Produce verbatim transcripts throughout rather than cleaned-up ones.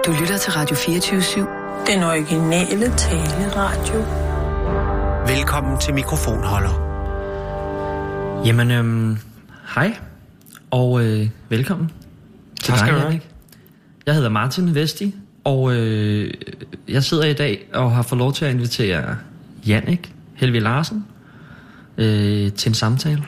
Du lytter til Radio fireogtyve syv. Den originale taleradio. Velkommen til mikrofonholder. Jamen, øhm, hej og øh, velkommen til dig, Jannik. Jeg hedder Martin Vesti, og øh, jeg sidder i dag og har fået lov til at invitere Jannik Helvig Larsen øh, til en samtale.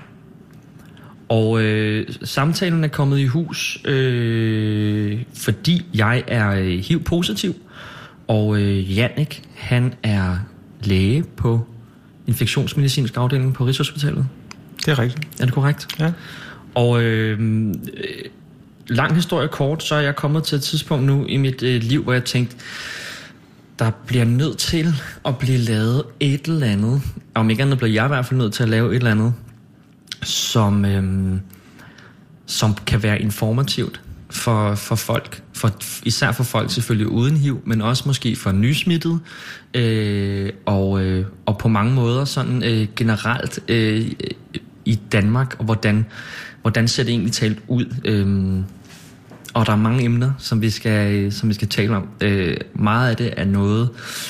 Og øh, samtalen er kommet i hus, øh, fordi jeg er øh, H I V-positiv, og øh, Jannik, han er læge på infektionsmedicinsk afdeling på Rigshospitalet. Det er rigtigt. Er det korrekt? Ja. Og øh, øh, lang historie kort, så er jeg kommet til et tidspunkt nu i mit øh, liv, hvor jeg tænkte, der bliver nødt til at blive lavet et eller andet. Om ikke andet bliver jeg i hvert fald nødt til at lave et eller andet, som, øhm, som kan være informativt for, for folk, for, især for folk selvfølgelig uden H I V, men også måske for nysmittede, øh, og, øh, og på mange måder sådan øh, generelt øh, i Danmark, og hvordan, hvordan ser det egentlig talt ud. Øh, og der er mange emner, som vi skal, som vi skal tale om. Øh, meget af det er noget,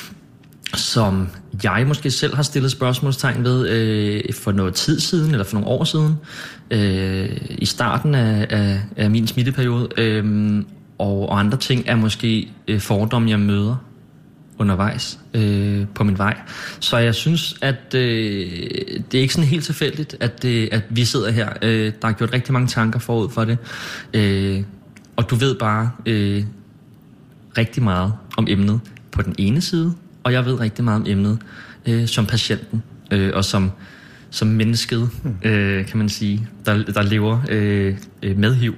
som jeg måske selv har stillet spørgsmålstegn ved øh, for noget tid siden, eller for nogle år siden, øh, i starten af, af, af min smitteperiode, øh, og, og andre ting er måske øh, fordomme, jeg møder undervejs øh, på min vej. Så jeg synes, at øh, det er ikke sådan helt tilfældigt, at, øh, at vi sidder her. Øh, der er gjort rigtig mange tanker forud for det, øh, og du ved bare øh, rigtig meget om emnet på den ene side, og jeg ved rigtig meget om emnet øh, som patienten øh, og som, som mennesket, øh, kan man sige, der, der lever øh, med H I V.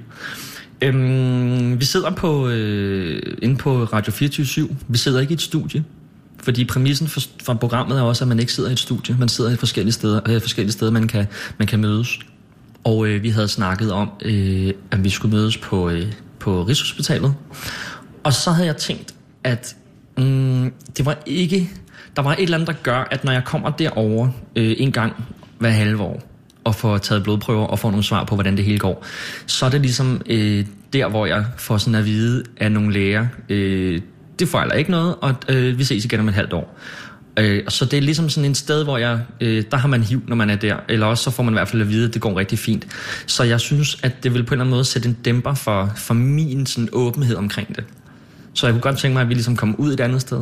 Øhm, vi sidder på, øh, inde på Radio fireogtyve syv. Vi sidder ikke i et studie, fordi præmissen for, for programmet er også, at man ikke sidder i et studie. Man sidder i forskellige steder, øh, forskellige steder man, kan, man kan mødes. Og øh, vi havde snakket om, øh, at vi skulle mødes på, øh, på Rigshospitalet. Og så havde jeg tænkt, at Mm, det var ikke, der var et eller andet, der gør, at når jeg kommer derover øh, en gang hver halve år og får taget blodprøver og får nogle svar på, hvordan det hele går, så er det ligesom øh, der, hvor jeg får sådan at vide af nogle læger, øh, det fejler ikke noget, og øh, vi ses igen om et halvt år. Øh, så det er ligesom sådan et sted, hvor jeg, øh, der har man H I V, når man er der, eller også så får man i hvert fald at vide, at det går rigtig fint. Så jeg synes, at det vil på en eller anden måde sætte en dæmper for, for min sådan åbenhed omkring det. Så jeg kunne godt tænke mig, at vi ligesom kommer ud et andet sted.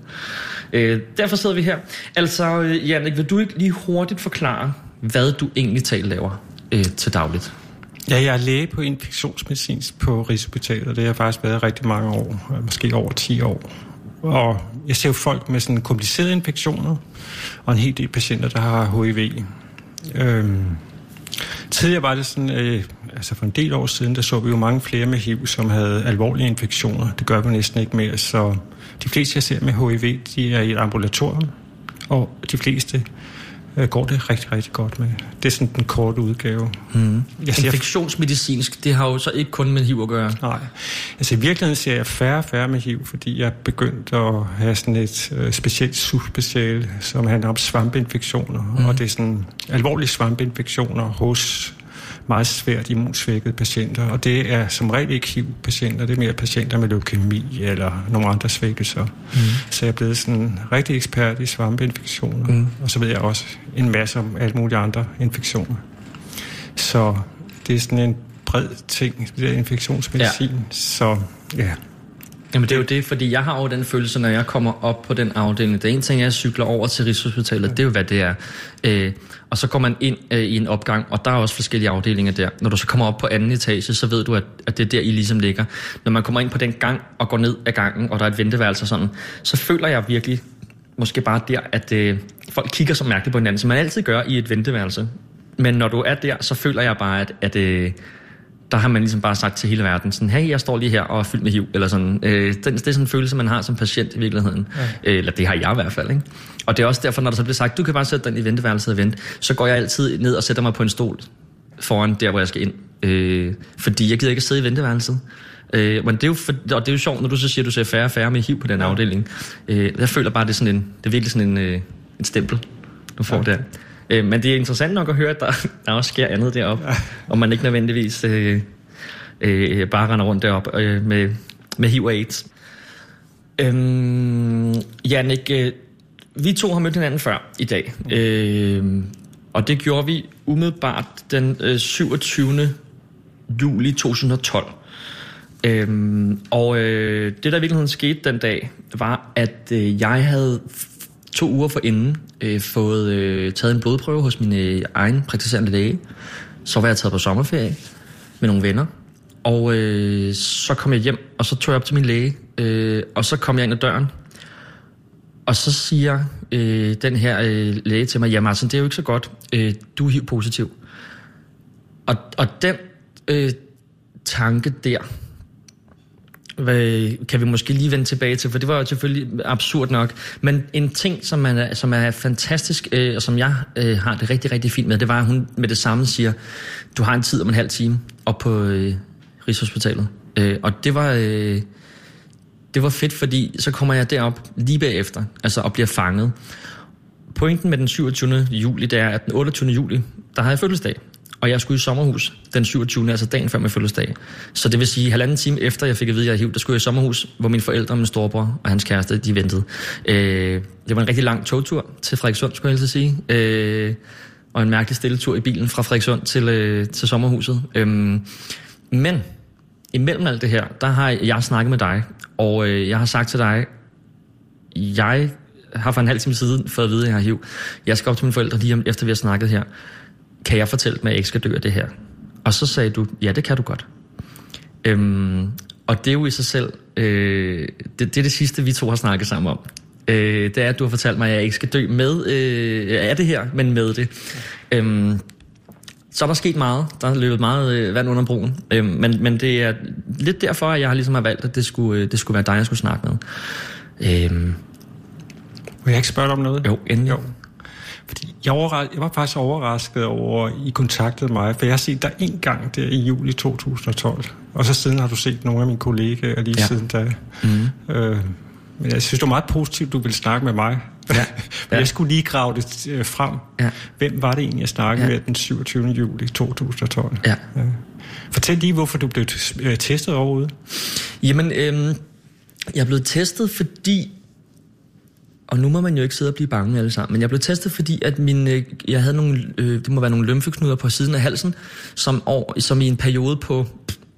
Øh, derfor sidder vi her. Altså, Jannik, vil du ikke lige hurtigt forklare, hvad du egentlig talt laver øh, til dagligt? Ja, jeg er læge på infektionsmedicinsk på Rigshospitalet, og det har jeg faktisk været rigtig mange år, måske over ti år. Og jeg ser jo folk med sådan komplicerede infektioner, og en hel del patienter, der har H I V. Øhm, tidligere var det sådan, øh, altså for en del år siden, der så vi jo mange flere med H I V, som havde alvorlige infektioner. Det gør vi næsten ikke mere, så de fleste, jeg ser med H I V, de er i et ambulatorium, og de fleste øh, går det rigtig, rigtig godt med. Det er sådan den korte udgave. Mm. Infektionsmedicinsk, det har jo så ikke kun med H I V at gøre. Nej, altså i virkeligheden ser jeg færre og færre med H I V, fordi jeg er begyndt at have sådan et øh, specielt subspeciale, som handler om svampeinfektioner, mm. og det er sådan alvorlige svampeinfektioner hos meget svært immunsvækkede patienter, og det er som regel ikke H I V-patienter, det er mere patienter med leukæmi eller nogle andre svækkelser. Mm. Så jeg er blevet sådan rigtig ekspert i svampeinfektioner, mm. og så ved jeg også en masse om alle mulige andre infektioner. Så det er sådan en bred ting, det der infektionsmedicin, ja. Så ja. Jamen det er jo det, fordi jeg har jo den følelse, når jeg kommer op på den afdeling. Det er en ting, jeg cykler over til Rigshospitalet, det er jo hvad det er. Øh, og så går man ind øh, i en opgang, og der er også forskellige afdelinger der. Når du så kommer op på anden etage, så ved du, at, at det er der, I ligesom ligger. Når man kommer ind på den gang og går ned ad gangen, og der er et venteværelse og sådan, så føler jeg virkelig, måske bare der, at øh, folk kigger så mærkeligt på hinanden, som man altid gør i et venteværelse. Men når du er der, så føler jeg bare, at, at øh, der har man ligesom bare sagt til hele verden, sådan, hey, jeg står lige her og er fyldt med H I V, eller sådan. Øh, det, det er sådan en følelse, man har som patient i virkeligheden. Ja. Øh, eller det har jeg i hvert fald, ikke? Og det er også derfor, når der så bliver sagt, du kan bare sætte dig i venteværelset og vente, så går jeg altid ned og sætter mig på en stol foran der, hvor jeg skal ind. Øh, fordi jeg gider ikke at sidde i venteværelset. Øh, men det er jo for, og det er jo sjovt, når du så siger, at du ser færre og færre med H I V på den ja. afdeling. Øh, jeg føler bare, det er, sådan en, det er virkelig sådan en, øh, en stempel, du får ja. der. Øh, men det er interessant nok at høre, at der, der også sker andet deroppe, ja. og man ikke nødvendigvis øh, øh, bare render rundt deroppe øh, med, med H I V og AIDS. Øhm, Jannik, øh, vi to har mødt hinanden før i dag. Øh, og det gjorde vi umiddelbart den øh, syvogtyvende juli to tusind og tolv. Øhm, og øh, det, der i virkeligheden skete den dag, var, at øh, jeg havde to uger forinden øh, fået øh, taget en blodprøve hos min øh, egen praktiserende læge. Så var jeg taget på sommerferie med nogle venner. Og øh, så kom jeg hjem, og så tog jeg op til min læge. Øh, og så kom jeg ind ad døren. Og så siger øh, den her øh, læge til mig, ja Martin, det er jo ikke så godt. Øh, du er H I V-positiv. Og, og den øh, tanke der, kan vi måske lige vende tilbage til, for det var jo selvfølgelig absurd nok. Men en ting, som er, som er fantastisk, øh, og som jeg øh, har det rigtig, rigtig fint med, det var, at hun med det samme siger, du har en tid om en halv time op på øh, Rigshospitalet. Øh, og det var, øh, det var fedt, fordi så kommer jeg derop lige bagefter, altså og bliver fanget. Pointen med den syvogtyvende juli, det er, at den otteogtyvende juli, der har jeg fødselsdag. Og jeg skulle i sommerhus den syvogtyvende, altså dagen før min fødselsdag. Så det vil sige, halvanden time efter jeg fik at vide, at jeg er H I V, der skulle jeg i sommerhus, hvor mine forældre og min storebror og hans kæreste, de ventede. Øh, det var en rigtig lang togtur til Frederikssund, skulle jeg helst sige. Øh, og en mærkelig stille tur i bilen fra Frederikssund til, øh, til sommerhuset. Øh, men imellem alt det her, der har jeg snakket med dig, og øh, jeg har sagt til dig, jeg har for en halv time siden fået at vide, at jeg har H I V. Jeg skal op til mine forældre lige efter vi har snakket her. Kan jeg fortælle dem, at jeg ikke skal dø af det her? Og så sagde du, ja, det kan du godt. Øhm, og det er jo i sig selv, øh, det, det er det sidste, vi to har snakket sammen om. Øh, det er, at du har fortalt mig, at jeg ikke skal dø med øh, af det her, men med det. Øhm, så er der sket meget. Der er løbet meget øh, vand under broen. Øhm, men, men det er lidt derfor, at jeg har ligesom har valgt, at det skulle, øh, det skulle være dig, jeg skulle snakke med. Øhm, Vil jeg ikke spørge dig om noget? Jo, endelig. Jo. Fordi jeg, overras- jeg var faktisk overrasket over, at I kontaktede mig, for jeg har set dig en gang der i juli to tusind og tolv, og så siden har du set nogle af mine kollegaer lige ja. siden da. Mm-hmm. Øh, men jeg synes, det var meget positivt, du ville snakke med mig. Ja. Ja. Jeg skulle lige grave det øh, frem. Ja. Hvem var det egentlig, jeg snakkede ja. med den syvogtyvende juli to tusind og tolv? Ja. Ja. Fortæl lige, hvorfor du blev t- testet overhovedet. Jamen, øh, jeg er blevet testet, fordi... Og nu må man jo ikke sidde og blive bange alle sammen. Men jeg blev testet, fordi at min, jeg havde nogle, øh, det må være nogle lymfeknuder på siden af halsen, som, år, som i en periode på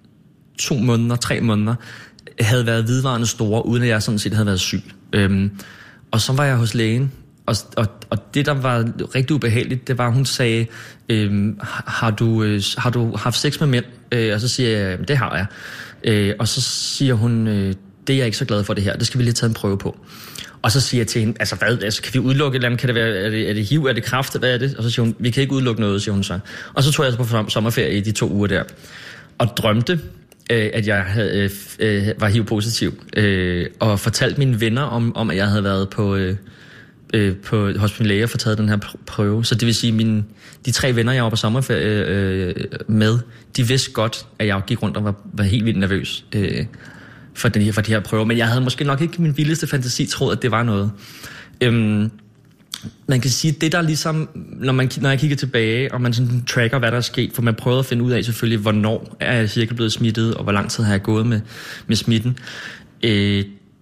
to måneder, tre måneder, havde været vedvarende store, uden at jeg sådan set havde været syg. Øhm, og så var jeg hos lægen, og, og, og det, der var rigtig ubehageligt, det var, at hun sagde, øhm, har, du, øh, har du haft sex med mænd? Øh, og så siger jeg, det har jeg. Øh, og så siger hun, øh, det er jeg ikke så glad for det her, det skal vi lige tage en prøve på. Og så siger jeg til hende, altså hvad, altså, kan vi udelukke et eller andet? Kan det være, er det, er det H I V, er det kræft, hvad er det? Og så siger hun, vi kan ikke udelukke noget, siger hun så. Og så tog jeg altså på sommerferie i de to uger der, og drømte, øh, at jeg havde, øh, var H I V-positiv, øh, og fortalte mine venner om, om, at jeg havde været på, øh, øh, på, hos min læge og fået taget den her prøve. Så det vil sige, mine, de tre venner, jeg var på sommerferie øh, med, de vidste godt, at jeg gik rundt og var, var helt vildt nervøs. Øh, For, den her, for de her prøver, men jeg havde måske nok ikke min vildeste fantasi troet, at det var noget. Øhm, man kan sige, det der ligesom, når, man, når jeg kigger tilbage, og man sådan tracker, hvad der er sket, for man prøvede at finde ud af selvfølgelig, hvornår er jeg cirka blevet smittet, og hvor lang tid har jeg gået med, med smitten. Øh,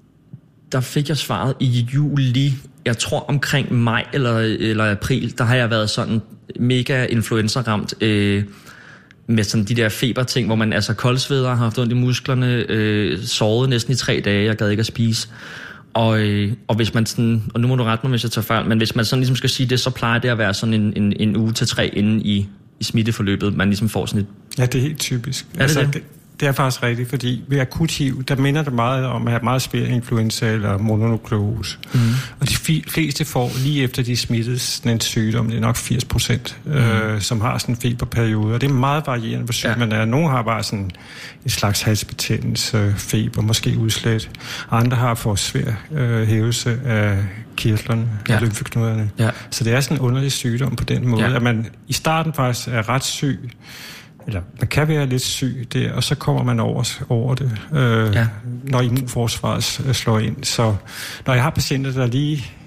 der fik jeg svaret i juli, jeg tror omkring maj eller, eller april, der har jeg været sådan mega influenza-ramt, øh, med sådan de der feberting, hvor man altså koldsveder, har haft ondt i musklerne, øh, sovet næsten i tre dage, jeg gad ikke at spise. Og, øh, og hvis man sådan, og nu må du rette mig, hvis jeg tager fejl, men hvis man sådan ligesom skal sige det, så plejer det at være sådan en, en, en uge til tre inden i, i smitteforløbet, man ligesom får sådan et... Ja, det er helt typisk. Er det altså, det? det? Det er faktisk rigtigt, fordi ved akut H I V, der minder det meget om at have meget svær influenza eller mononukleose. Mm. Og de fleste får lige efter de smittes sådan en sygdom, det er nok firs procent, mm. øh, som har sådan en feberperiode. Og det er meget varierende, hvor syg ja. man er. Nogle har bare sådan en slags halsbetændelse, feber, måske udslæt. Andre har for svær øh, hævelse af kirtlerne, ja. af lymfeknuderne. Ja. Så det er sådan en underlig sygdom på den måde, ja. at man i starten faktisk er ret syg, eller man kan være lidt syg der, og så kommer man over, over det, øh, ja. når immunforsvaret slår ind. Så når jeg har patienter, der lige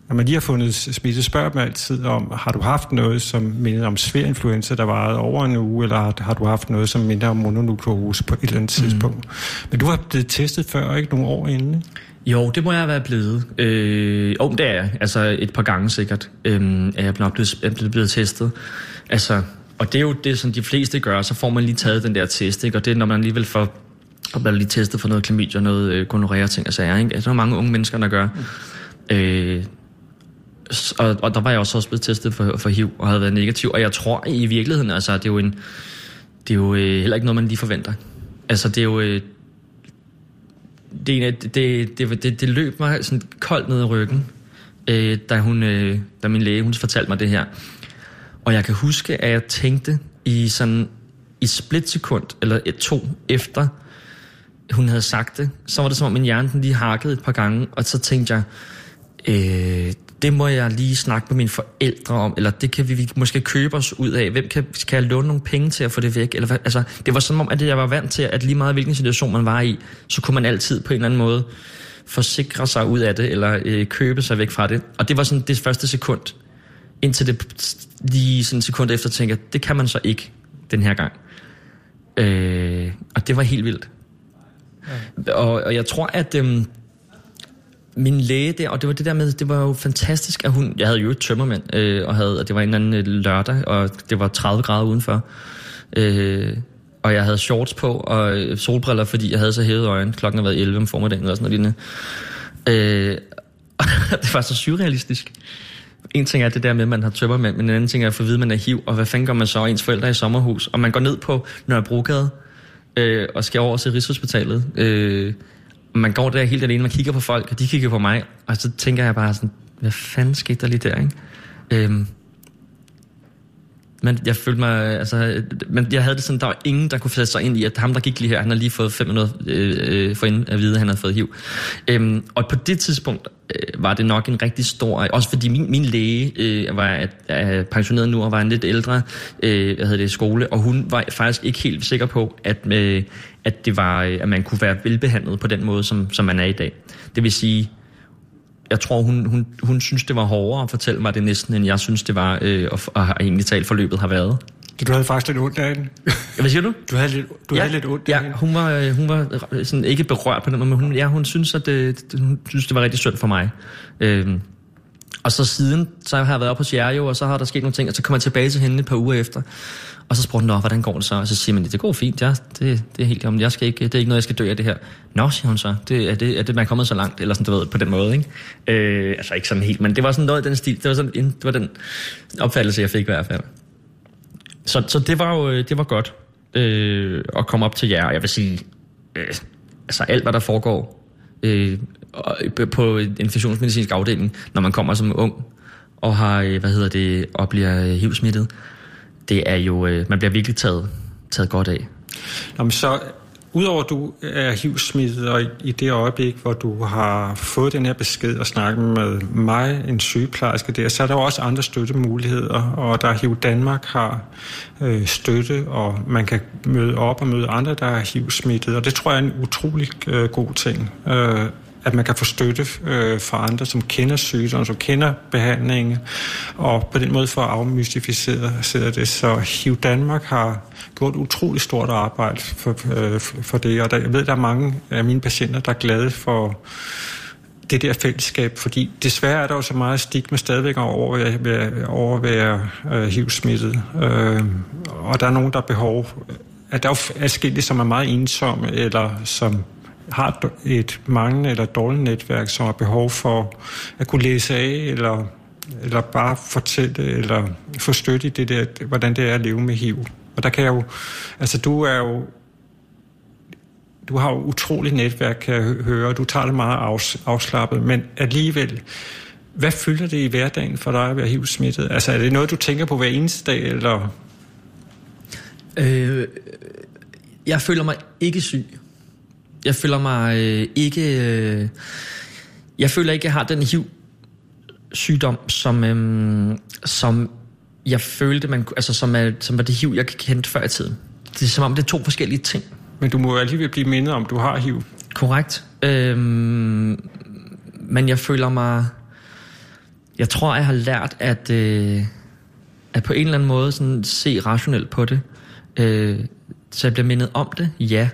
når man lige har fundet smitte, spørger dem altid om, har du haft noget, som minder om svær influenza, der varede over en uge, eller har, har du haft noget, som minder om mononukleose på et eller andet mm. tidspunkt? Men du har blevet testet før, ikke nogle år inden, ikke? Jo, det må jeg være blevet. Øh, jo, det er jeg. Altså et par gange sikkert, øh, er jeg blevet, blevet, blevet testet. Altså, og det er jo det, som de fleste gør, så får man lige taget den der test, ikke? Og det er, når man alligevel får og bliver lige testet for noget klamydia, noget øh, gonorrhea ting og sager, ikke? Altså, der er mange unge mennesker, der gør. Mm. Øh, og, og der var jeg også, også blevet testet for, for H I V, og havde været negativ. Og jeg tror i virkeligheden, altså, det er jo, en, det er jo øh, heller ikke noget, man lige forventer. Altså, det er jo... Øh, det, det, det, det, det løb mig sådan koldt ned i ryggen, øh, da, hun, øh, da min læge, hun fortalte mig det her. Og jeg kan huske, at jeg tænkte i sådan... i splitsekund, eller et to efter hun havde sagt det, så var det som om min hjerne den lige hakkede et par gange, og så tænkte jeg, øh, det må jeg lige snakke med mine forældre om, eller det kan vi måske købe os ud af. Hvem kan, kan jeg låne nogle penge til at få det væk? Eller hvad? Altså, det var som om, at jeg var vant til, at lige meget hvilken situation man var i, så kunne man altid på en eller anden måde forsikre sig ud af det, eller øh, købe sig væk fra det. Og det var sådan det første sekund, indtil det lige sådan en sekund efter tænker, det kan man så ikke den her gang. Øh, og det var helt vildt. Ja. Og, og jeg tror, at øhm, min læge der, og det var det der med, det var jo fantastisk, at hun, jeg havde jo et tømmermænd, øh, og havde, og det var en eller anden lørdag, og det var tredive grader udenfor. Øh, og jeg havde shorts på, og solbriller, fordi jeg havde så hævet øjne. Klokken havde været elleve om formiddagen, eller sådan noget lignende. Øh, og det var så surrealistisk. En ting er det der med, at man har tømmermænd, men en anden ting er at få at vide, at man er H I V, og hvad fanden gør man så, ens forældre i sommerhus, og man går ned på Nørrebrogade øh, og skal over til Rigshospitalet. Øh, og man går der helt alene, man kigger på folk, og de kigger på mig, og så tænker jeg bare sådan, hvad fanden skete der lige der, ikke? Øh, men jeg følte mig, altså, men jeg havde det sådan, der var ingen, der kunne sætte sig ind i, at ham, der gik lige her, han har lige fået fem minutter øh, for inden at vide, at han havde fået H I V. Øhm, og på det tidspunkt øh, var det nok en rigtig stor, også fordi min, min læge øh, var øh, pensioneret nu, og var en lidt ældre, øh, hvad hedder det, skole, og hun var faktisk ikke helt sikker på, at, øh, at det var, øh, at man kunne være velbehandlet på den måde, som, som man er i dag. Det vil sige, jeg tror, hun, hun, hun synes, det var hårdere at fortælle mig det næsten, end jeg synes, det var, øh, og, og egentlig talt forløbet har været. Du havde faktisk lidt ondt af hende. Hvad siger du? Du havde lidt, du ja, havde lidt ondt af ja, hende. hun var, hun var sådan ikke berørt på den måde, men hun, ja, hun synes, at det, hun synes, det var rigtig synd for mig. Øhm, og så siden, så har jeg været oppe hos jer jo, og så har der sket nogle ting, og så kommer jeg tilbage til hende et par uger efter. Og så spurgte hun, hvordan går det så? Og så siger man, det går fint, ja, det, det er helt om, jeg skal ikke, det er ikke noget, jeg skal dø af det her. Nå, siger hun så, det, er, det, er det, man er kommet så langt, eller sådan, du ved, på den måde, ikke? Øh, altså ikke sådan helt, men det var sådan noget af den stil, det var, sådan, det var den opfattelse, jeg fik i hvert fald. Så, så det var jo, det var godt øh, at komme op til jer, og jeg vil sige, øh, altså alt, hvad der foregår øh, på en infektionsmedicinsk afdeling, når man kommer som ung, og har, hvad hedder det, og bliver H I V-smittet, det er jo, man bliver virkelig taget, taget godt af. Nå, men så, udover at du er H I V-smittet, og i, i det øjeblik, hvor du har fået den her besked og snakket med mig, en sygeplejerske der, så er der jo også andre støttemuligheder, og der H I V Danmark har øh, støtte, og man kan møde op og møde andre, der er H I V-smittet, og det tror jeg er en utrolig øh, god ting. Øh, at man kan få støtte øh, fra andre, som kender sygdommen, som kender behandlingen, og på den måde få afmystificeret det. Så H I V Danmark har gjort et utroligt stort arbejde for, øh, for det, og der, jeg ved, der er mange af mine patienter, der er glade for det der fællesskab, fordi desværre er der jo så meget stigma stadigvæk over at være, over at være øh, H I V-smittet, øh, og der er nogen, der har behov, at der er adskillige, som er meget ensomme, eller som har et manglende eller dårligt netværk, som har behov for at kunne læse af, eller, eller bare fortælle, eller få støtte i det der, hvordan det er at leve med H I V. Og der kan jeg jo, altså du er jo, du har jo utroligt netværk, kan jeg høre, du tager det meget afslappet, men alligevel, hvad fylder det i hverdagen for dig at være H I V-smittet? Altså er det noget, du tænker på hver eneste dag, eller? Øh, jeg føler mig ikke syg. Jeg føler mig øh, ikke... Øh, jeg føler ikke, jeg har den H I V-sygdom, som, øh, som jeg følte, man, altså, som, er, som var det H I V, jeg kendte før i tiden. Det er som om, det er to forskellige ting. Men du må alligevel blive mindet om, du har H I V. Korrekt. Øh, men jeg føler mig... Jeg tror, jeg har lært at, øh, at på en eller anden måde sådan, se rationelt på det. Øh, så jeg bliver mindet om det, ja.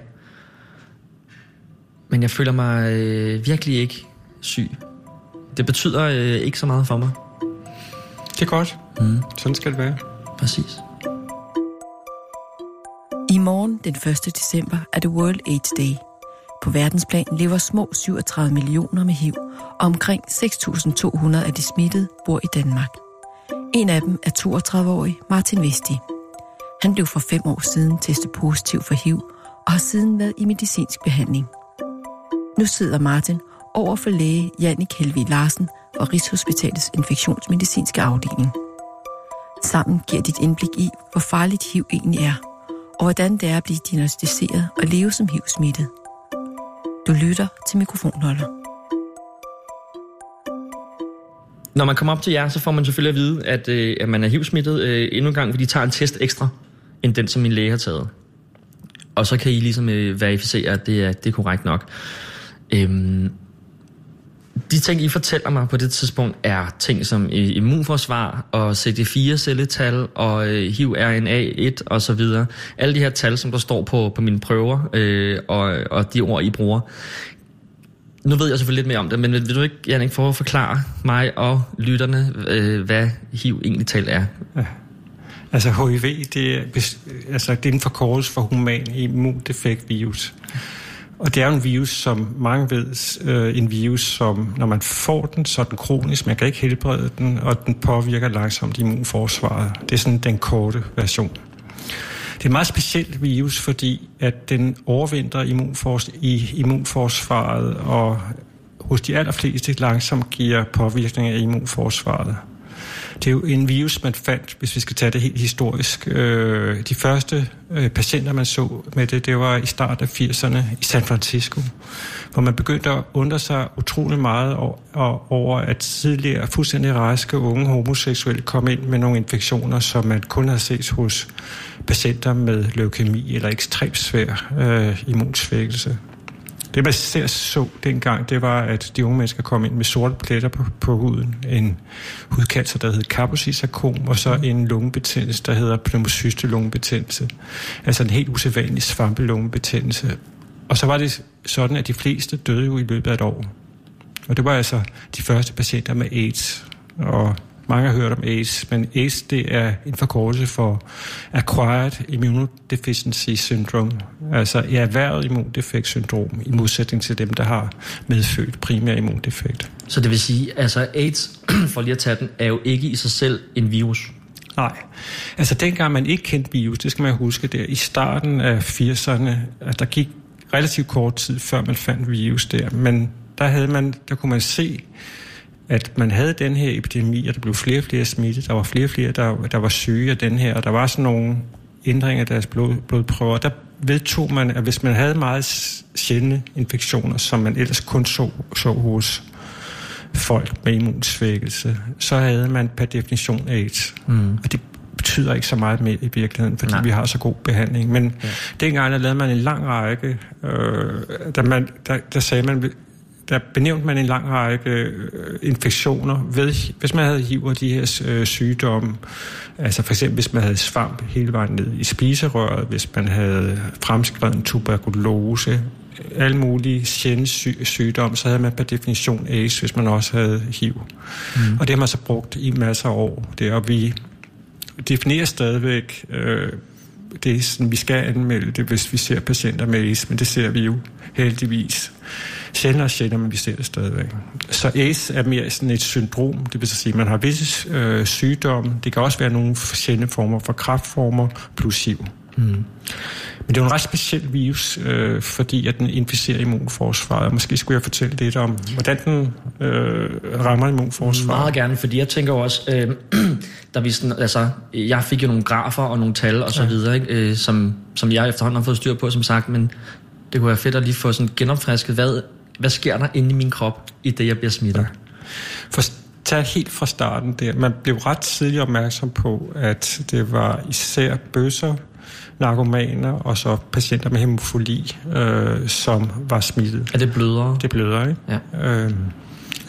Men jeg føler mig øh, virkelig ikke syg. Det betyder øh, ikke så meget for mig. Det er godt. Mm. Sådan skal det være. Præcis. I morgen, den første december, er det World AIDS Day. På verdensplan lever små syvogtredive millioner med H I V, og omkring seks tusind to hundrede af de smittede bor i Danmark. En af dem er toogtredive-årig Martin Vesti. Han blev for fem år siden testet positiv for H I V, og har siden været i medicinsk behandling. Nu sidder Martin over for læge Jannik Helvig Larsen fra Rigshospitalets infektionsmedicinske afdeling. Sammen giver dit indblik i, hvor farligt H I V egentlig er, og hvordan det er at blive diagnosticeret og leve som H I V-smittet. Du lytter til Mikrofonholder. Når man kommer op til jer, så får man selvfølgelig at vide, at, øh, at man er H I V-smittet øh, endnu en gang, fordi de tager en test ekstra, end den, som min læge har taget. Og så kan I ligesom øh, verificere, at det er, det er korrekt nok. Øhm, de ting, I fortæller mig på det tidspunkt, er ting som immunforsvar og C D fire celletal og øh, H I V R N A et og så videre. Alle de her tal, som der står på, på mine prøver øh, og, og de ord, I bruger. Nu ved jeg selvfølgelig lidt mere om det, men vil du ikke, Jannik, for at forklare mig og lytterne, øh, hvad H I V egentlig talt er? Ja. Altså H I V, det er, altså, det er en forkortelse for human immundefekt virus. Og det er en virus, som mange ved, øh, en virus, som når man får den, så er den kronisk, man kan ikke helbrede den, og den påvirker langsomt immunforsvaret. Det er sådan den korte version. Det er et meget specielt virus, fordi at den overvintrer immunfors- i immunforsvaret, og hos de allerfleste langsomt giver påvirkning af immunforsvaret. Det er jo en virus, man fandt, hvis vi skal tage det helt historisk. Øh, de første øh, patienter, man så med det, det var i starten af firserne i San Francisco, hvor man begyndte at undre sig utrolig meget over, over at tidligere fuldstændig raske unge homoseksuelle kom ind med nogle infektioner, som man kun har set hos patienter med leukemi eller ekstremt svær øh, immunsvækkelse. Det, man ser så dengang, det var, at de unge mennesker kom ind med sorte pletter på, på huden. En hudcancer, der hed Kaposi-sarkom, og så en lungebetændelse, der hedder pneumocyste-lungebetændelse. Altså en helt usædvanlig svampelungebetændelse. Og så var det sådan, at de fleste døde jo i løbet af et år. Og det var altså de første patienter med AIDS. Og mange har hørt om AIDS, men AIDS, det er en forkortelse for Acquired Immunodeficiency Syndrome, altså i erhvervet immundefekt-syndrom, i modsætning til dem, der har medfødt primær immundefekt. Så det vil sige, altså AIDS, for lige at tage den, er jo ikke i sig selv en virus? Nej. Altså dengang man ikke kendte virus, det skal man huske der, i starten af firserne, at der gik relativt kort tid, før man fandt virus der, men der, havde man, der kunne man se, at man havde den her epidemi, og der blev flere og flere smittet. Der var flere og flere, der, der var syge af den her, og der var sådan nogle ændringer af deres blod, blodprøver. Der vedtog man, at hvis man havde meget sjældne infektioner, som man ellers kun så, så hos folk med immunsvækkelse, så havde man per definition AIDS. Mm. Og det betyder ikke så meget mere i virkeligheden, fordi Nej. vi har så god behandling. Men ja. dengang der lavede man en lang række, øh, der, man, der, der sagde man, der benævnte man en lang række øh, infektioner, ved, hvis man havde H I V og de her øh, sygdomme, altså for eksempel hvis man havde svamp hele vejen ned i spiserøret, hvis man havde fremskreden tuberkulose, alle mulige sjældne sy- sygdomme, så havde man per definition AIDS, hvis man også havde H I V. Mm. Og det har man så brugt i masser af år. Det, og vi definerer stadigvæk, øh, det er sådan, vi skal anmelde det, hvis vi ser patienter med AIDS, men det ser vi jo heldigvis sjældent og sjældent, men vi ser det stadigvæk. Så AIDS er mere sådan et syndrom, det vil sige, at man har visse øh, sygdomme. Det kan også være nogle sjældne former for kræftformer plus H I V. Mm. Men det er jo en ret speciel virus, øh, fordi at den inficerer immunforsvaret. Måske skulle jeg fortælle lidt om, hvordan den øh, rammer immunforsvaret. Meget gerne, fordi jeg tænker også, øh, der vi sådan, altså, jeg fik jo nogle grafer og nogle tal og så videre, ikke, øh, som, som jeg efterhånden har fået styr på, som sagt, men det kunne være fedt at lige få sådan genopfrisket, hvad, hvad sker der inde i min krop, i det jeg bliver smittet? Ja. For tag helt fra starten der. Man blev ret tidligt opmærksom på, at det var især bøsser, narkomaner og så patienter med hæmofili, øh, som var smittet. Er det blødere? Det er blødere, ikke? Ja. Øh,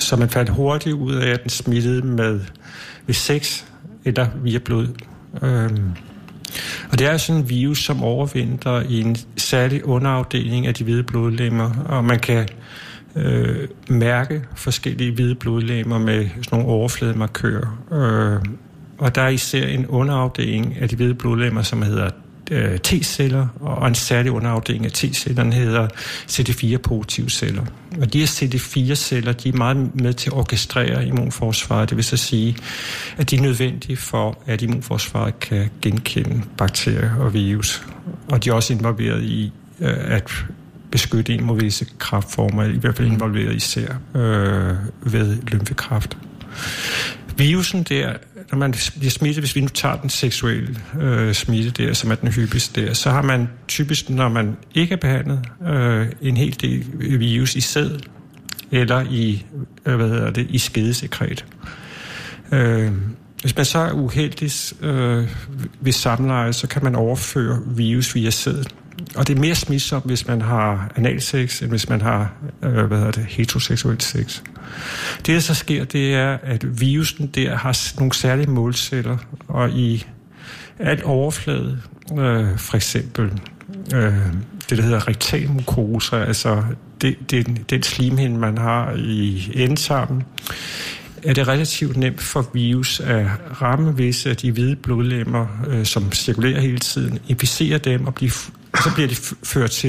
så man fandt hurtigt ud af, at den smittede med ved sex eller via blod. Øhm, og det er sådan en virus, som overvinter i en særlig underafdeling af de hvide blodlegemer, og man kan øh, mærke forskellige hvide blodlegemer med sådan nogle overflademarkører. Øh, og der er især en underafdeling af de hvide blodlegemer, som hedder øh, T-celler, og en særlig underafdeling af T-cellerne hedder C D fire positive celler. Og de her C D fire celler, de er meget med til at orkestrere immunforsvaret. Det vil så sige, at de er nødvendige for, at immunforsvaret kan genkende bakterier og virus. Og de er også involveret i øh, at beskytte en mod visse kræftformer, i hvert fald involveret især øh, ved lymfekræft. Virusen der, når man bliver smittet, hvis vi nu tager den seksuelle øh, smitte der, som er den hyppigste der, så har man typisk, når man ikke er behandlet, øh, en hel del virus i sæd eller i, øh, hvad hedder det, i skedesekret. Øh, hvis man så er uheldig øh, ved samleje, så kan man overføre virus via sæd. Og det er mere smitsomt, hvis man har analsex, end hvis man har øh, hvad hedder det, heteroseksuelt sex. Det, der så sker, det er, at virusen der har nogle særlige målceller, og i al overflade, øh, for eksempel øh, det, der hedder rektalmukoser, altså det, det, den slimhinde, man har i endetarmen, er det relativt nemt for virus at ramme visse af de hvide blodlegemer, øh, som cirkulerer hele tiden, inficere dem, og blive, så bliver de ført til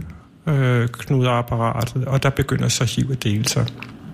lymfeknudeapparatet, og der begynder så H I V at dele sig.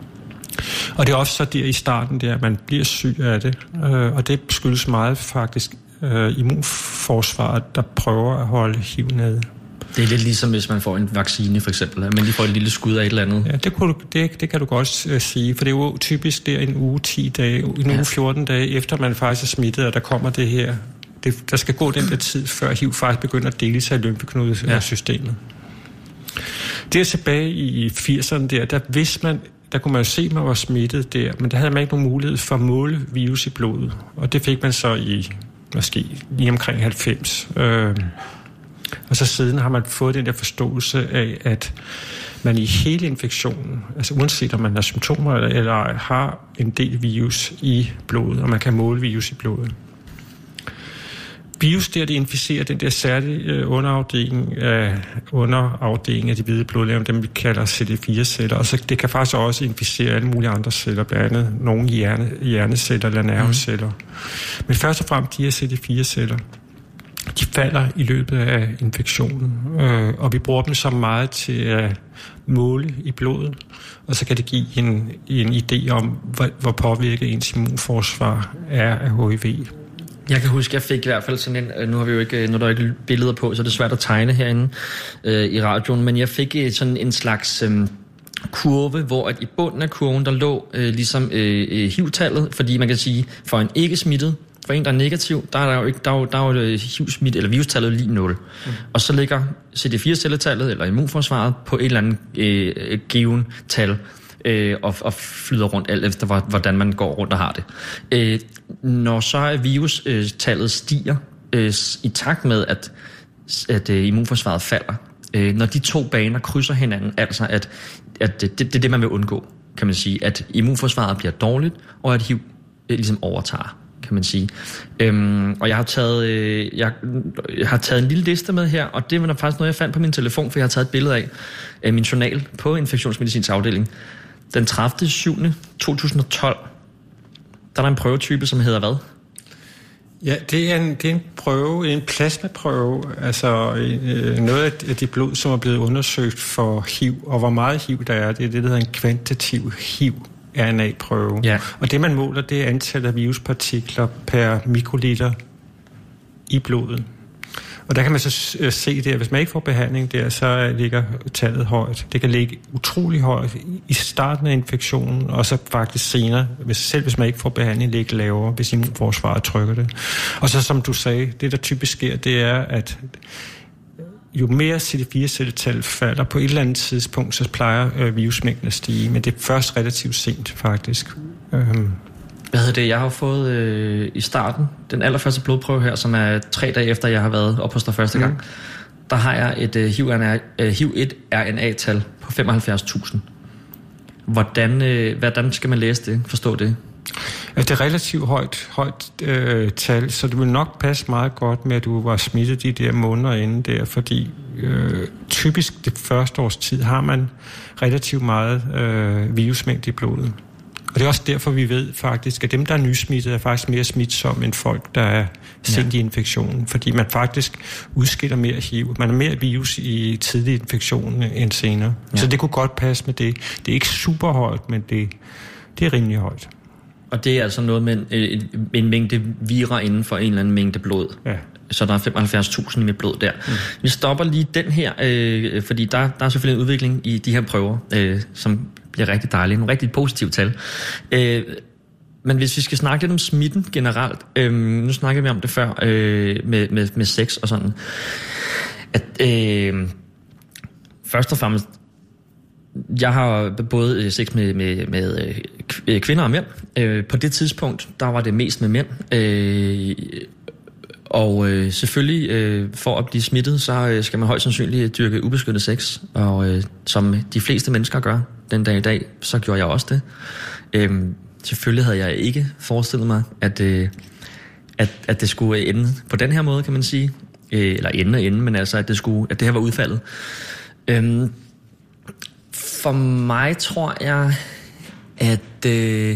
Og det er også så der i starten, der, at man bliver syg af det, øh, og det skyldes meget faktisk øh, immunforsvaret, der prøver at holde H I V nede. Det er lidt ligesom, hvis man får en vaccine, for eksempel, at man lige får et lille skud af et eller andet. Ja, det, kunne du, det, det kan du godt uh, sige, for det er jo typisk der en uge, ti dage, en uge, ja. fjorten dage, efter man faktisk er smittet, og der kommer det her. Det, der skal gå den der tid, før H I V faktisk begynder at dele sig i lymfeknudesystemet. Ja. Der tilbage i firserne der, der vidste man, der kunne man jo se, at man var smittet der, men der havde man ikke nogen mulighed for at måle virus i blodet. Og det fik man så i, måske lige omkring halvfems. Øh, og så siden har man fået den der forståelse af, at man i hele infektionen, altså uanset om man har symptomer eller, eller har en del virus i blodet, og man kan måle virus i blodet. Virus der, det inficerer den der særlige underafdeling af, underafdeling af de hvide blodlegemer, dem vi kalder C D fire celler, og så det kan faktisk også inficere alle mulige andre celler, blandt andet nogle hjerne, hjerneceller eller nerveceller. Mm. Men først og fremmest de her C D fire celler, de falder i løbet af infektionen, øh, og vi bruger dem så meget til at måle i blodet, og så kan det give en, en idé om, hvor, hvor påvirket ens immunforsvar er af H I V. Jeg kan huske, jeg fik i hvert fald sådan en, nu har vi jo ikke, nu er der ikke billeder på, så det er svært at tegne herinde øh, i radioen, men jeg fik sådan en slags øh, kurve, hvor at i bunden af kurven, der lå øh, ligesom øh, H I V-tallet, fordi man kan sige, for en ikke-smittet, for en, der er negativ, der er der jo ikke, der er jo, der er jo H I V-smitte, eller virustallet lige nul. Mm. Og så ligger C D fire celletallet, eller immunforsvaret, på et eller andet øh, given tal, øh, og, og flyder rundt alt efter, hvordan man går rundt og har det. Øh, når så virustallet øh, stiger, øh, i takt med, at, at øh, immunforsvaret falder, øh, når de to baner krydser hinanden, altså at, at det, det er det, man vil undgå, kan man sige, at immunforsvaret bliver dårligt, og at H I V øh, ligesom overtager, kan man sige. Øhm, og jeg har taget øh, jeg, jeg har taget en lille liste med her, og det var faktisk noget, jeg fandt på min telefon, for jeg har taget et billede af øh, min journal på infektionsmedicinsk afdeling. Den tredivte syvende to tusind og tolv, der er der en prøvetype, som hedder hvad? Ja, det er en, det er en prøve, en plasmaprøve, altså øh, noget af de blod, som er blevet undersøgt for H I V, og hvor meget H I V der er, det er det, der hedder en kvantitativ H I V-R N A-prøve. Ja. Og det, man måler, det er antallet af viruspartikler per mikroliter i blodet. Og der kan man så se det, at hvis man ikke får behandling der, så ligger tallet højt. Det kan ligge utrolig højt i starten af infektionen, og så faktisk senere, hvis, selv hvis man ikke får behandling, ligge lavere, hvis immunforsvaret trykker det. Og så som du sagde, det der typisk sker, det er, at jo mere C D fire celletal falder, på et eller andet tidspunkt, så plejer øh, virusmængden at stige, men det er først relativt sent faktisk. Øhm. Hvad hedder det? Jeg har fået øh, i starten den allerførste blodprøve her, som er tre dage efter, jeg har været op hos dig første gang. Mm. Der har jeg et øh, H I V et R N A-tal på femoghalvfjerds tusind. Hvordan, øh, hvordan skal man læse det, forstå det? Det er relativt højt, højt øh, tal, så det vil nok passe meget godt med, at du var smittet de der måneder inden der, fordi øh, typisk det første års tid har man relativt meget øh, virusmængde i blodet. Og det er også derfor, vi ved faktisk, at dem, der er nysmittet, er faktisk mere smitsomme end folk, der er sent ja. i infektionen. Fordi man faktisk udskiller mere H I V. Man har mere virus i tidlig infektion end senere. Ja. Så det kunne godt passe med det. Det er ikke super højt, men det, det er rimelig højt. Og det er altså noget med en, en mængde vira inden for en eller anden mængde blod. Ja. Så der er femoghalvfjerds tusind med blod der. Mm. Vi stopper lige den her, øh, fordi der, der er selvfølgelig en udvikling i de her prøver, øh, som bliver rigtig dejlige. Nogle rigtig positive tal. Øh, men hvis vi skal snakke lidt om smitten generelt, øh, nu snakkede vi om det før øh, med, med, med sex og sådan, at øh, først og fremmest, jeg har både sex med, med, med kvinder og mænd. Øh, på det tidspunkt, der var det mest med mænd. Øh, og øh, selvfølgelig, øh, for at blive smittet, så øh, skal man højst sandsynligt dyrke ubeskyttet sex. Og øh, som de fleste mennesker gør den dag i dag, så gjorde jeg også det. Øh, selvfølgelig havde jeg ikke forestillet mig, at, øh, at, at det skulle ende på den her måde, kan man sige. Øh, eller ende og ende, men altså, at det, skulle, at det her var udfaldet. Øh, For mig tror jeg, at øh,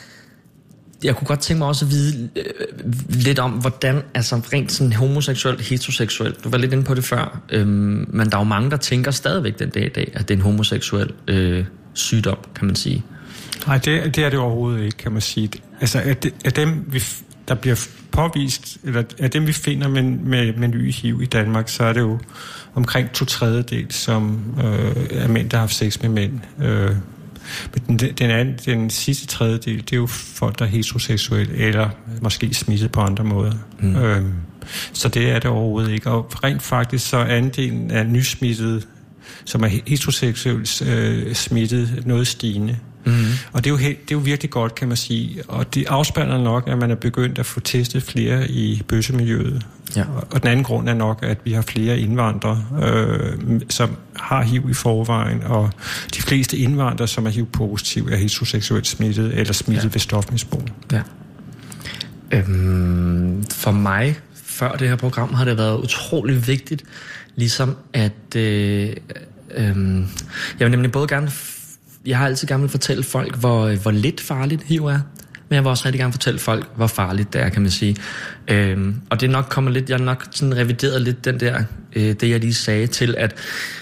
jeg kunne godt tænke mig også at vide øh, lidt om, hvordan, altså rent sådan homoseksuelt, heteroseksuelt, du var lidt inde på det før, øh, men der er jo mange, der tænker stadigvæk den dag i dag, at det er en homoseksuel øh, sygdom, kan man sige. Nej, det, det er det overhovedet ikke, kan man sige. Altså, at, at dem, vi, der bliver påvist, eller af dem, vi finder med, med, med ny H I V i Danmark, så er det jo omkring to tredjedel, som øh, er mænd, der har haft sex med mænd. Øh, men den, den, anden, den sidste tredjedel, det er jo folk, der er heteroseksuelle, eller måske smittet på andre måder. Mm. Øh, så det er det overhovedet ikke. Og rent faktisk, så er andelen af nysmittede, som er heteroseksuelt øh, smittet, noget stigende. Mm-hmm. Og det er, jo helt, det er jo virkelig godt, kan man sige. Og det afspejler nok, at man er begyndt at få testet flere i bøssemiljøet. Ja. Og den anden grund er nok, at vi har flere indvandrere, øh, som har H I V i forvejen. Og de fleste indvandrere, som er H I V-positive, er heteroseksuelt smittet eller smittet ja. ved stofmisbrug. Ja. Øhm, for mig, før det her program, har det været utrolig vigtigt, ligesom at øh, øh, jeg vil nemlig både gerne Jeg har altid gerne vil fortælle folk, hvor, hvor lidt farligt H I V er. Men jeg vil også rigtig gerne fortælle folk, hvor farligt det er, kan man sige. Øhm, og det er nok kommet lidt, jeg har nok sådan revideret lidt den der, øh, det jeg lige sagde til, at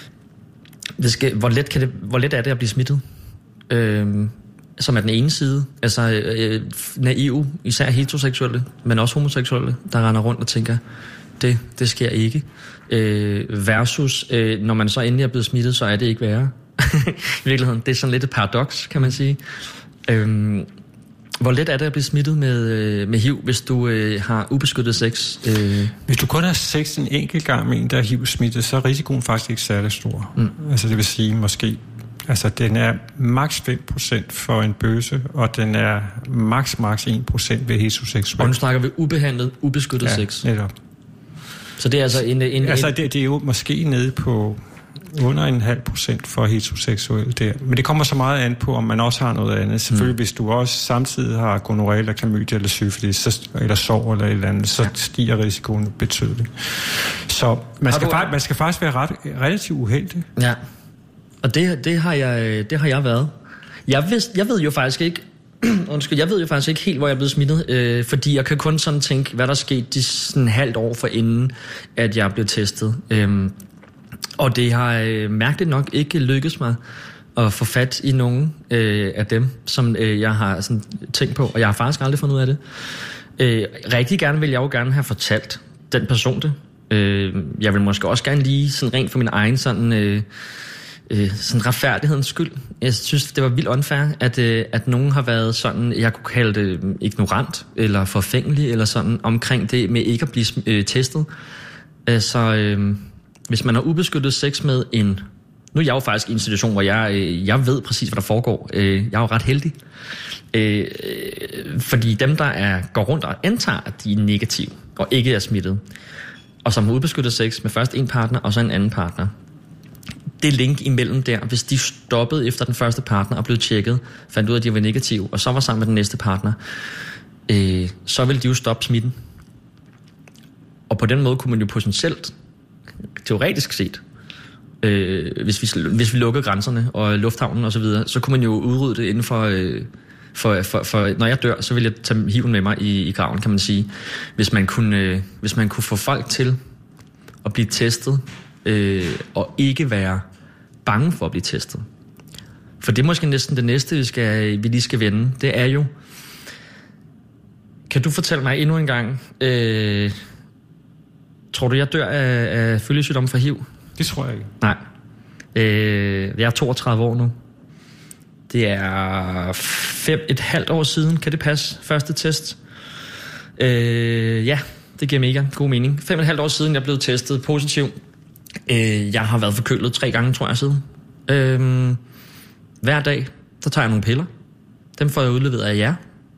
det skal, hvor, let kan det, hvor let er det at blive smittet? Øhm, som er den ene side. Altså øh, naive, især heteroseksuelle, men også homoseksuelle, der render rundt og tænker, det, det sker ikke. Øh, versus, øh, når man så endelig er blevet smittet, så er det ikke værre. I virkeligheden, det er sådan lidt et paradoks, kan man sige. Øhm, hvor let er det at blive smittet med, med H I V, hvis du øh, har ubeskyttet sex? Øh? Hvis du kun har sex en enkelt gang med en, der er H I V-smittet, så er risikoen faktisk ikke særlig stor. Mm. Altså det vil sige, måske, altså den er maks fem procent for en bøsse, og den er maks maks en procent ved heteroseksuel. Og nu snakker vi ubehandlet, ubeskyttet ja, sex. Netop. Så det er altså en... en altså det, det er jo måske nede på under en halv procent for heteroseksuelle der. Men det kommer så meget an på, om man også har noget andet. Selvfølgelig, mm. hvis du også samtidig har gonorrhea eller klamydia eller syfilis, så, eller sår eller et eller andet, så stiger risikoen betydeligt. Så man skal, du... faktisk, man skal faktisk være ret, relativt uheldig. Ja, og det, det, har jeg, det har jeg været. Jeg, vidst, jeg ved jo faktisk ikke, undskyld, jeg ved jo faktisk ikke helt, hvor jeg er blevet smittet, øh, fordi jeg kan kun sådan tænke, hvad der skete de sådan halvt år for inden, at jeg blev testet. Øh, Og det har øh, mærkeligt nok ikke lykkedes mig at få fat i nogen øh, af dem, som øh, jeg har sådan, tænkt på, og jeg har faktisk aldrig fundet ud af det. Øh, rigtig gerne vil jeg jo gerne have fortalt den person det. Øh, jeg vil måske også gerne lige sådan rent for min egen sådan, øh, øh, sådan retfærdighedens skyld. Jeg synes, det var vildt unfair, at, øh, at nogen har været sådan, jeg kunne kalde det ignorant eller forfængelig eller sådan omkring det med ikke at blive øh, testet. Øh, så... Øh, Hvis man har ubeskyttet sex med en... Nu er jeg jo faktisk i en situation, hvor jeg, jeg ved præcis, hvad der foregår. Jeg er jo ret heldig. Fordi dem, der er, går rundt og antager, at de er negative og ikke er smittet, og som har ubeskyttet sex med først en partner og så en anden partner, det link imellem der, hvis de stoppede efter den første partner og blev tjekket, fandt ud af, at de var negative, og så var sammen med den næste partner, øh, så ville de jo stoppe smitten. Og på den måde kunne man jo potentielt, teoretisk set, øh, hvis, vi, hvis vi lukkede grænserne og lufthavnen og så videre, så kunne man jo udrydde det inden for, øh, for, for, for når jeg dør, så vil jeg tage hiven med mig i, i graven, kan man sige. Hvis man kunne, øh, hvis man kunne få folk til at blive testet, øh, og ikke være bange for at blive testet. For det er måske næsten det næste, vi, skal, vi lige skal vende. Det er jo, kan du fortælle mig endnu en gang, øh, tror du, jeg dør af, af følgesygdom for H I V? Det tror jeg ikke. Nej. Øh, jeg er toogtredive år nu. Det er fem et halvt år siden, kan det passe? Første test. Øh, ja, det giver mega god mening. Fem et halvt år siden, jeg er blevet testet positiv. Øh, jeg har været forkølet tre gange, tror jeg, siden. Øh, hver dag, der tager jeg nogle piller. Dem får jeg udleveret af jer.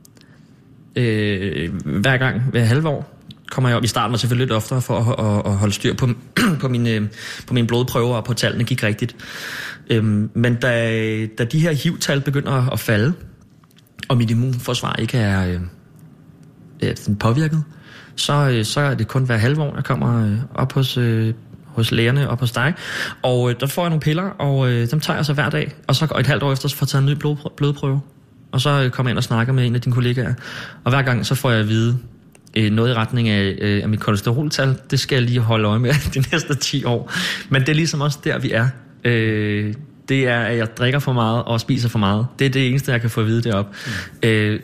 Øh, hver gang, hver halve år, kommer jeg op. I starten var selvfølgelig lidt oftere for at, at, at holde styr på, på, mine, på mine blodprøver, og på tallene gik rigtigt. Øhm, men da, da de her H I V-tal begynder at falde, og mit immunforsvar ikke er øh, påvirket, så, så er det kun hver halve år, jeg kommer øh, op hos, øh, hos lægerne, op hos dig. Og øh, der får jeg nogle piller, og øh, dem tager jeg så hver dag. Og så et halvt år efter, så får jeg taget en ny blod, blodprøve. Og så kommer jeg ind og snakker med en af dine kollegaer. Og hver gang, så får jeg at vide, noget i retning af, øh, af mit kolesteroltal, det skal jeg lige holde øje med de næste ti år. Men det er ligesom også der, vi er. Øh, det er, at jeg drikker for meget og spiser for meget. Det er det eneste, jeg kan få at vide deroppe. Mm. Øh,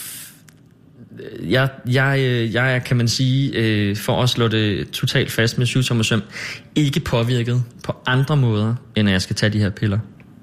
jeg, jeg, jeg er, kan man sige, øh, for at slå det totalt fast med syvtommer søm, ikke påvirket på andre måder, end at jeg skal tage de her piller.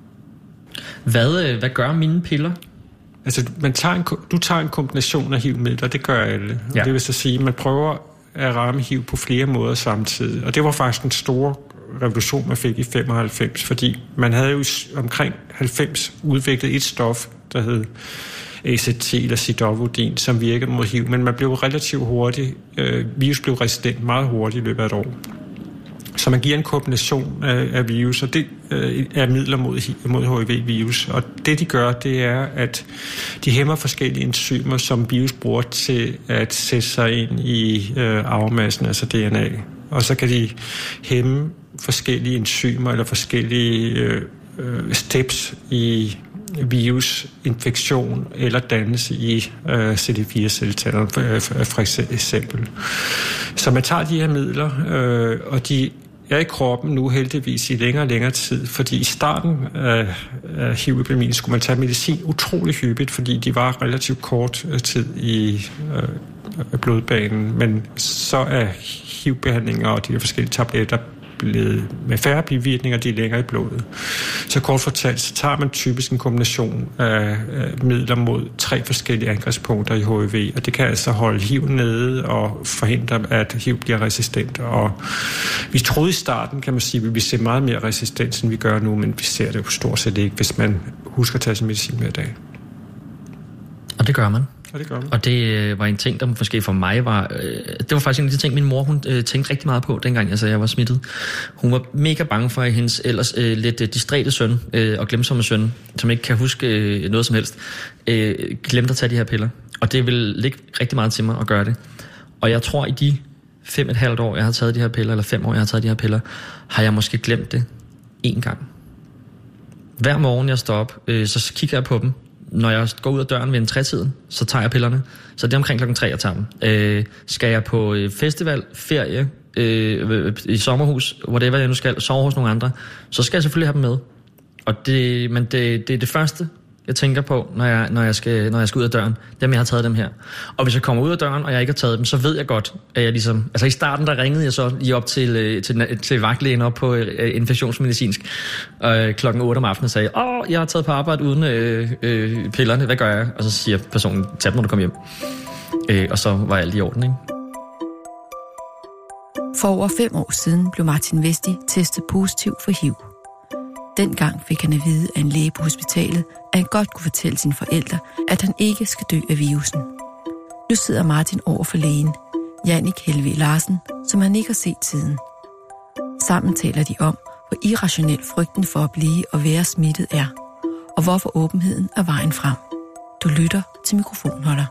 Hvad, hvad gør mine piller? Altså, man tager en, du tager en kombination af H I V-midler, det gør alle. Ja. Det vil så sige, at man prøver at ramme H I V på flere måder samtidig. Og det var faktisk en stor revolution, man fik i femoghalvfems, fordi man havde jo omkring halvfems udviklet et stof, der hed A C T eller Sidovudin, som virkede mod H I V, men man blev relativt hurtigt, øh, virus blev resistent meget hurtigt i løbet af et år. Så man giver en kombination af, af virus, og det øh, er midler mod, mod H I V-virus. Og det, de gør, det er, at de hæmmer forskellige enzymer, som virus bruger til at sætte sig ind i øh, arvemassen, altså D N A. Og så kan de hæmme forskellige enzymer eller forskellige øh, øh, steps i virusinfektion eller dannelse i øh, C D fire celleteller, for, for eksempel. Så man tager de her midler, øh, og de er i kroppen nu heldigvis i længere og længere tid, fordi i starten af, af H I V-epidemien skulle man tage medicin utrolig hyppigt, fordi de var relativt kort tid i øh, blodbanen, men så er H I V-behandlinger og de her forskellige tabletter blevet med færre bivirkninger, de er længere i blodet. Så kort fortalt, så tager man typisk en kombination af midler mod tre forskellige angrebspunkter i H I V, og det kan altså holde H I V nede og forhindre, at H I V bliver resistent. Og vi troede i starten, kan man sige, at vi ser meget mere resistens, end vi gør nu, men vi ser det jo stort set ikke, hvis man husker at tage sin medicin hver dag. Og det gør man. Og det gør man. Og det øh, var en ting, der måske for mig var... Øh, det var faktisk en af de ting, min mor hun, øh, tænkte rigtig meget på, dengang altså, jeg var smittet. Hun var mega bange for, at hendes ellers øh, lidt øh, distræte søn øh, og glemsomme søn, som ikke kan huske øh, noget som helst, øh, glemte at tage de her piller. Og det vil ligge rigtig meget til mig at gøre det. Og jeg tror, i de fem et halvt år, jeg har taget de her piller, eller fem år, jeg har taget de her piller, har jeg måske glemt det én gang. Hver morgen, jeg står op, øh, så kigger jeg på dem. Når jeg går ud af døren ved en trætiden, så tager jeg pillerne. Så det er omkring klokken tre, jeg tager dem. Øh, skal jeg på festival, ferie, øh, i sommerhus, whatever jeg nu skal, sove hos nogle andre, så skal jeg selvfølgelig have dem med. Og det, men det, det er det første, jeg tænker på, når jeg, når, jeg skal, når jeg skal ud af døren. Dem, jeg har taget dem her. Og hvis jeg kommer ud af døren, og jeg ikke har taget dem, så ved jeg godt, at jeg ligesom... Altså i starten, der ringede jeg så lige op til, til, til vagtlægen op på uh, infektionsmedicinsk uh, klokken otte om aftenen og sagde, åh, jeg har taget på arbejde uden uh, uh, pillerne, hvad gør jeg? Og så siger personen, tag dem, når du kommer hjem. Uh, og så var alt i orden, ikke? For over fem år siden blev Martin Vesti testet positiv for H I V. Dengang fik han at vide af en læge på hospitalet, at han godt kunne fortælle sine forældre, at han ikke skal dø af virusen. Nu sidder Martin over for lægen, Jannik Helvig Larsen, som han ikke har set siden. Sammen taler de om, hvor irrationel frygten for at blive og være smittet er, og hvorfor åbenheden er vejen frem. Du lytter til Mikrofonholder.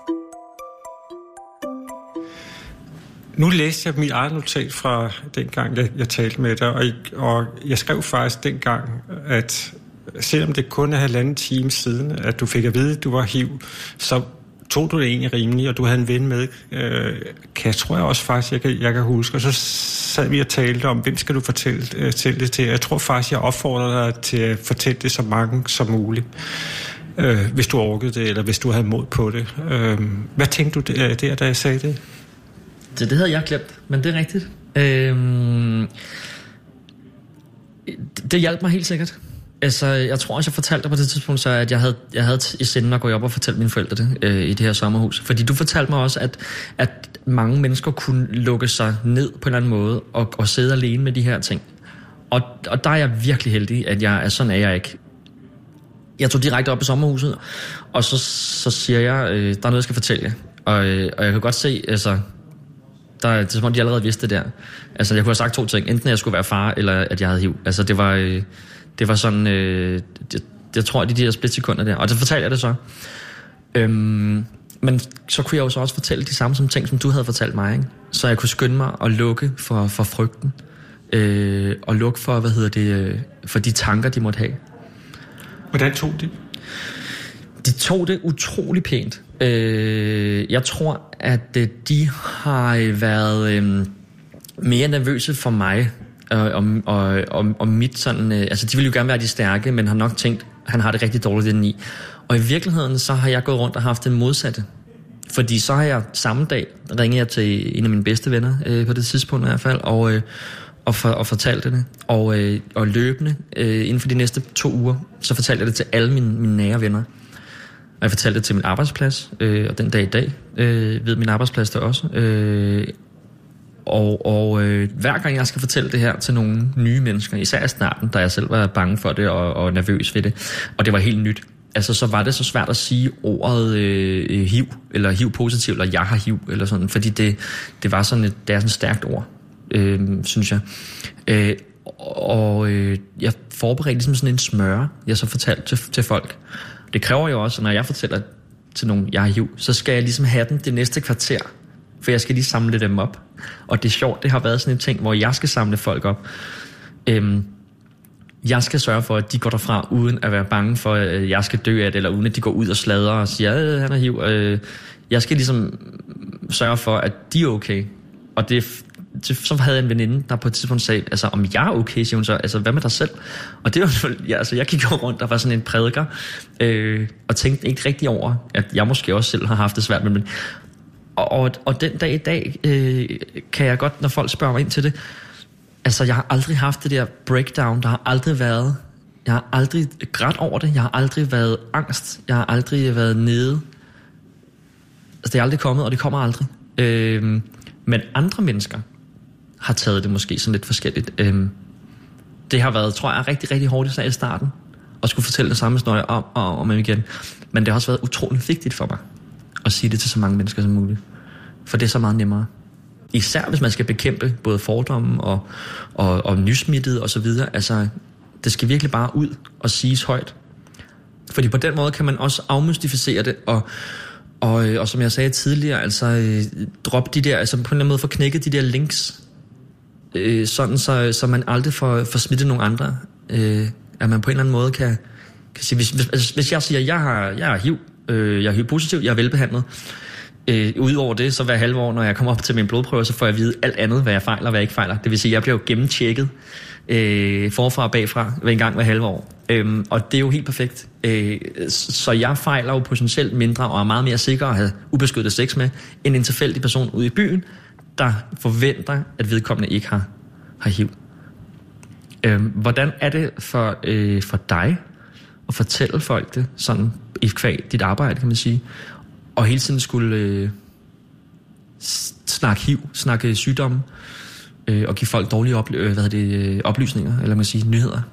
Nu læste jeg mit eget notat fra dengang, jeg, jeg talte med dig, og, og jeg skrev faktisk dengang, at selvom det kun er halvanden time siden, at du fik at vide, at du var H I V, så tog du det egentlig rimeligt, og du havde en ven med, øh, kan jeg tror jeg også faktisk, jeg kan, jeg kan huske. Og så sad vi og talte om, hvem skal du fortælle øh, til det til. Jeg tror faktisk, jeg opfordrer dig til at fortælle det så mange som muligt, øh, hvis du orkede det, eller hvis du havde mod på det. Øh, hvad tænkte du der, der, da jeg sagde det? Det, det havde jeg glemt, men det er rigtigt. Øhm, det hjalp mig helt sikkert. Altså, jeg tror også, jeg fortalte dig på det tidspunkt, så at jeg havde, jeg havde i sinde at gå op og fortælle mine forældre det øh, i det her sommerhus. Fordi du fortalte mig også, at, at mange mennesker kunne lukke sig ned på en eller anden måde og, og sidde alene med de her ting. Og, og der er jeg virkelig heldig, at jeg, at sådan er jeg ikke. Jeg tog direkte op i sommerhuset, og så, så siger jeg, øh, der er noget, jeg skal fortælle jer. Og, øh, og jeg kan godt se, altså... Der, det er som om, de allerede vidste det der. Altså, jeg kunne have sagt to ting. Enten at jeg skulle være far, eller at jeg havde H I V. Altså, det var, øh, det var sådan... Øh, det, jeg tror, de de her splitsekunder der. Og så fortalte jeg det så. Øhm, men så kunne jeg jo så også fortælle de samme som ting, som du havde fortalt mig, ikke? Så jeg kunne skynde mig og lukke for, for frygten. Øh, og lukke for, hvad hedder det... Øh, for de tanker, de måtte have. Hvordan tog de? De tog det utrolig pænt. Øh, jeg tror, at de har været øh, mere nervøse for mig og, og, og, og, og mit sådan... Øh, altså, de ville jo gerne være de stærke, men har nok tænkt, han har det rigtig dårligt indeni. Og i virkeligheden, så har jeg gået rundt og haft det modsatte. Fordi så har jeg samme dag ringet jeg til en af mine bedste venner, øh, på det tidspunkt i hvert fald, og, øh, og, for, og fortalte det. Og, øh, og løbende, øh, inden for de næste to uger, så fortalte jeg det til alle mine, mine nære venner. Og jeg fortalte det til min arbejdsplads, øh, og den dag i dag øh, ved min arbejdsplads der også. Øh, og og øh, hver gang jeg skal fortælle det her til nogle nye mennesker, især i starten, da jeg selv var bange for det og, og nervøs ved det, og det var helt nyt, altså så var det så svært at sige ordet øh, H I V, eller H I V-positiv, eller jeg har H I V, eller sådan, fordi det, det var sådan et, det er sådan et stærkt ord, øh, synes jeg. Øh, og øh, jeg forberedte ligesom sådan en smøre, jeg så fortalte til, til folk. Det kræver jo også, når jeg fortæller til nogen, jeg har H I V, så skal jeg ligesom have den det næste kvarter, for jeg skal lige samle dem op. Og det er sjovt, det har været sådan en ting, hvor jeg skal samle folk op. Øhm, jeg skal sørge for, at de går derfra, uden at være bange for, at jeg skal dø af det, eller uden at de går ud og sladrer og siger, at han har H I V. Øh, jeg skal ligesom sørge for, at de er okay. Og det så havde jeg en veninde, der på et tidspunkt sagde, altså om jeg er okay, siger hun så, altså hvad med dig selv? Og det var, ja, altså jeg gik rundt, der var sådan en prædiker, øh, og tænkte ikke rigtig over, at jeg måske også selv har haft det svært med det. Og, og, og den dag i dag, øh, kan jeg godt, når folk spørger mig ind til det, altså jeg har aldrig haft det der breakdown, der har aldrig været, jeg har aldrig grædt over det, jeg har aldrig været angst, jeg har aldrig været nede, altså det er aldrig kommet, og det kommer aldrig. Øh, men andre mennesker har taget det måske sådan lidt forskelligt. Øhm, det har været, tror jeg, rigtig, rigtig hårdt i starten, at skulle fortælle det samme historie om og om igen. Men det har også været utroligt vigtigt for mig, at sige det til så mange mennesker som muligt. For det er så meget nemmere. Især hvis man skal bekæmpe både fordomme og, og, og nysmittede og så videre. Altså, det skal virkelig bare ud og siges højt. Fordi på den måde kan man også afmystificere det, og Og, og som jeg sagde tidligere, altså øh, drop de der, altså på en eller anden måde få knækket de der links, øh, sådan så, så man aldrig får, får smittet nogen andre. Øh, at man på en eller anden måde kan, kan sige, hvis, hvis, hvis jeg siger, jeg har, jeg har H I V, øh, jeg er H I V-positiv, jeg er velbehandlet. Øh, Udover det, så hver halve år, når jeg kommer op til min blodprøve, så får jeg at vide alt andet, hvad jeg fejler og hvad jeg ikke fejler. Det vil sige, jeg bliver jo gennemtjekket øh, forfra og bagfra hver en gang hver halve år. Øhm, og det er jo helt perfekt. Øh, så jeg fejler jo potentielt mindre og er meget mere sikker at have ubeskyttet sex med, end en tilfældig person ude i byen, der forventer, at vedkommende ikke har, har H I V. Øhm, hvordan er det for, øh, for dig at fortælle folk det, sådan i kvæg dit arbejde, kan man sige, og hele tiden skulle øh, snakke H I V, snakke sygdomme, øh, og give folk dårlige oply- øh, hvad det, øh, oplysninger, eller man sige nyheder?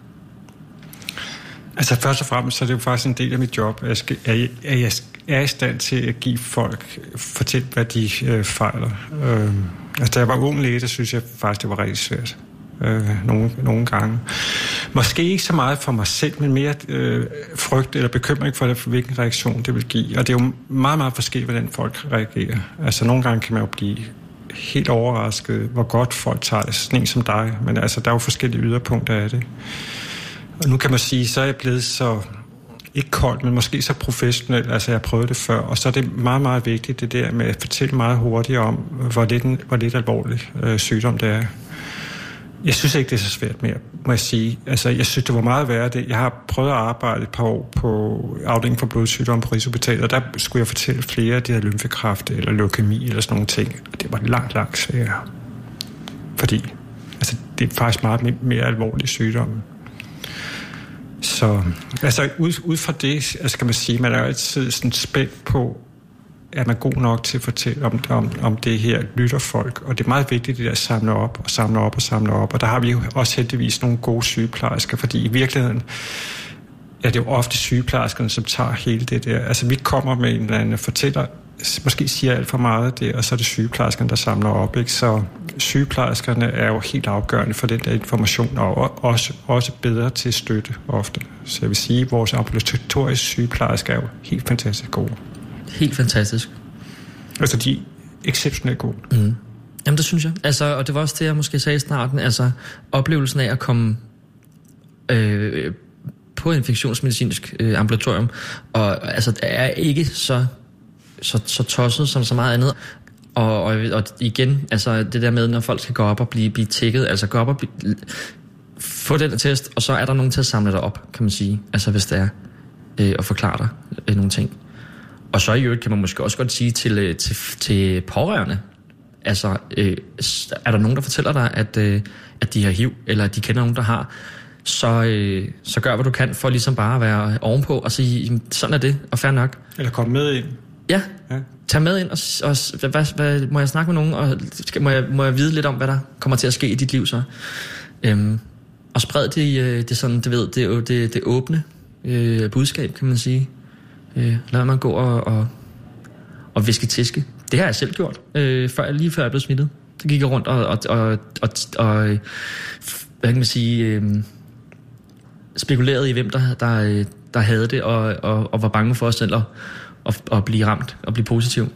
Altså først og fremmest, så er det jo faktisk en del af mit job, at jeg, skal, at jeg er i stand til at give folk, fortælle, hvad de øh, fejler. Øh, altså da jeg var ung læge, der synes jeg faktisk, det var rigtig svært. øh, nogle, nogle gange. Måske ikke så meget for mig selv, men mere øh, frygt eller bekymring for, for, hvilken reaktion det vil give. Og det er jo meget, meget forskelligt, hvordan folk reagerer. Altså nogle gange kan man jo blive helt overrasket, hvor godt folk tager det, sådan en som dig. Men altså, der er jo forskellige yderpunkter af det. Og nu kan man sige, så er jeg blevet så, ikke kold, men måske så professionel, altså jeg har prøvet det før. Og så er det meget, meget vigtigt, det der med at fortælle meget hurtigt om, hvor lidt, hvor lidt alvorlig øh, sygdom det er. Jeg synes ikke, det er så svært mere, må jeg sige. Altså, jeg synes, det var meget værd det. Jeg har prøvet at arbejde et par år på afdelingen for blodsygdom på Rigshospitalet, og der skulle jeg fortælle flere af de her lymfekræft eller leukemi eller sådan nogle ting. Og det var langt, langt sværere. Fordi altså, det er faktisk meget mere alvorlig sygdom. Så altså, ud, ud fra det, altså, kan man sige, man er jo altid sådan spændt på, er man god nok til at fortælle om, om, om det her, lytter folk. Og det er meget vigtigt, det der at samle op og samle op og samle op. Og der har vi jo også heldigvis nogle gode sygeplejersker, fordi i virkeligheden er det jo ofte sygeplejerskerne, som tager hele det der. Altså vi kommer med en eller anden fortæller, måske siger alt for meget det, og så er det sygeplejerskerne, der samler op. Ikke? Så sygeplejerskerne er jo helt afgørende for den der information, og også, også bedre til støtte ofte. Så jeg vil sige, at vores ambulatoriske sygeplejersker er jo helt fantastisk gode. Helt fantastisk. Altså, de er exceptionelt gode. Mm. Jamen, det synes jeg. Altså, og det var også det, jeg måske sagde i starten. Altså, oplevelsen af at komme øh, på infektionsmedicinsk øh, ambulatorium, og altså, det er ikke så, så, så tosset som så meget andet. Og, og, og igen, altså, det der med, når folk skal gå op og blive, blive tækket, altså gå op og blive, få den der test, og så er der nogen til at samle dig op, kan man sige. Altså, hvis det er, øh, og forklare dig øh, nogle ting. Og så i øvrigt kan man måske også godt sige til, til, til pårørende, altså øh, er der nogen, der fortæller dig, at, øh, at de har H I V, eller at de kender nogen, der har, så, øh, så gør, hvad du kan for ligesom bare at være ovenpå og sige, sådan er det, og fair nok. Eller komme med ind. Ja, ja. Tag med ind, og, og hvad, hvad, må jeg snakke med nogen, og skal, må, jeg, må jeg vide lidt om, hvad der kommer til at ske i dit liv så? Øhm, og spred det, det, sådan, det, ved, det, det, det åbne øh, budskab, kan man sige. Øh, lad mig gå og, og, og viske tiske. Det har jeg selv gjort, øh, før, lige før jeg blev smittet. Så gik jeg rundt og, og, og, og, og hvad kan man sige, øh, spekuleret i, hvem der, der, der havde det, og, og, og var bange for os selv at, at, at blive ramt og blive positiv.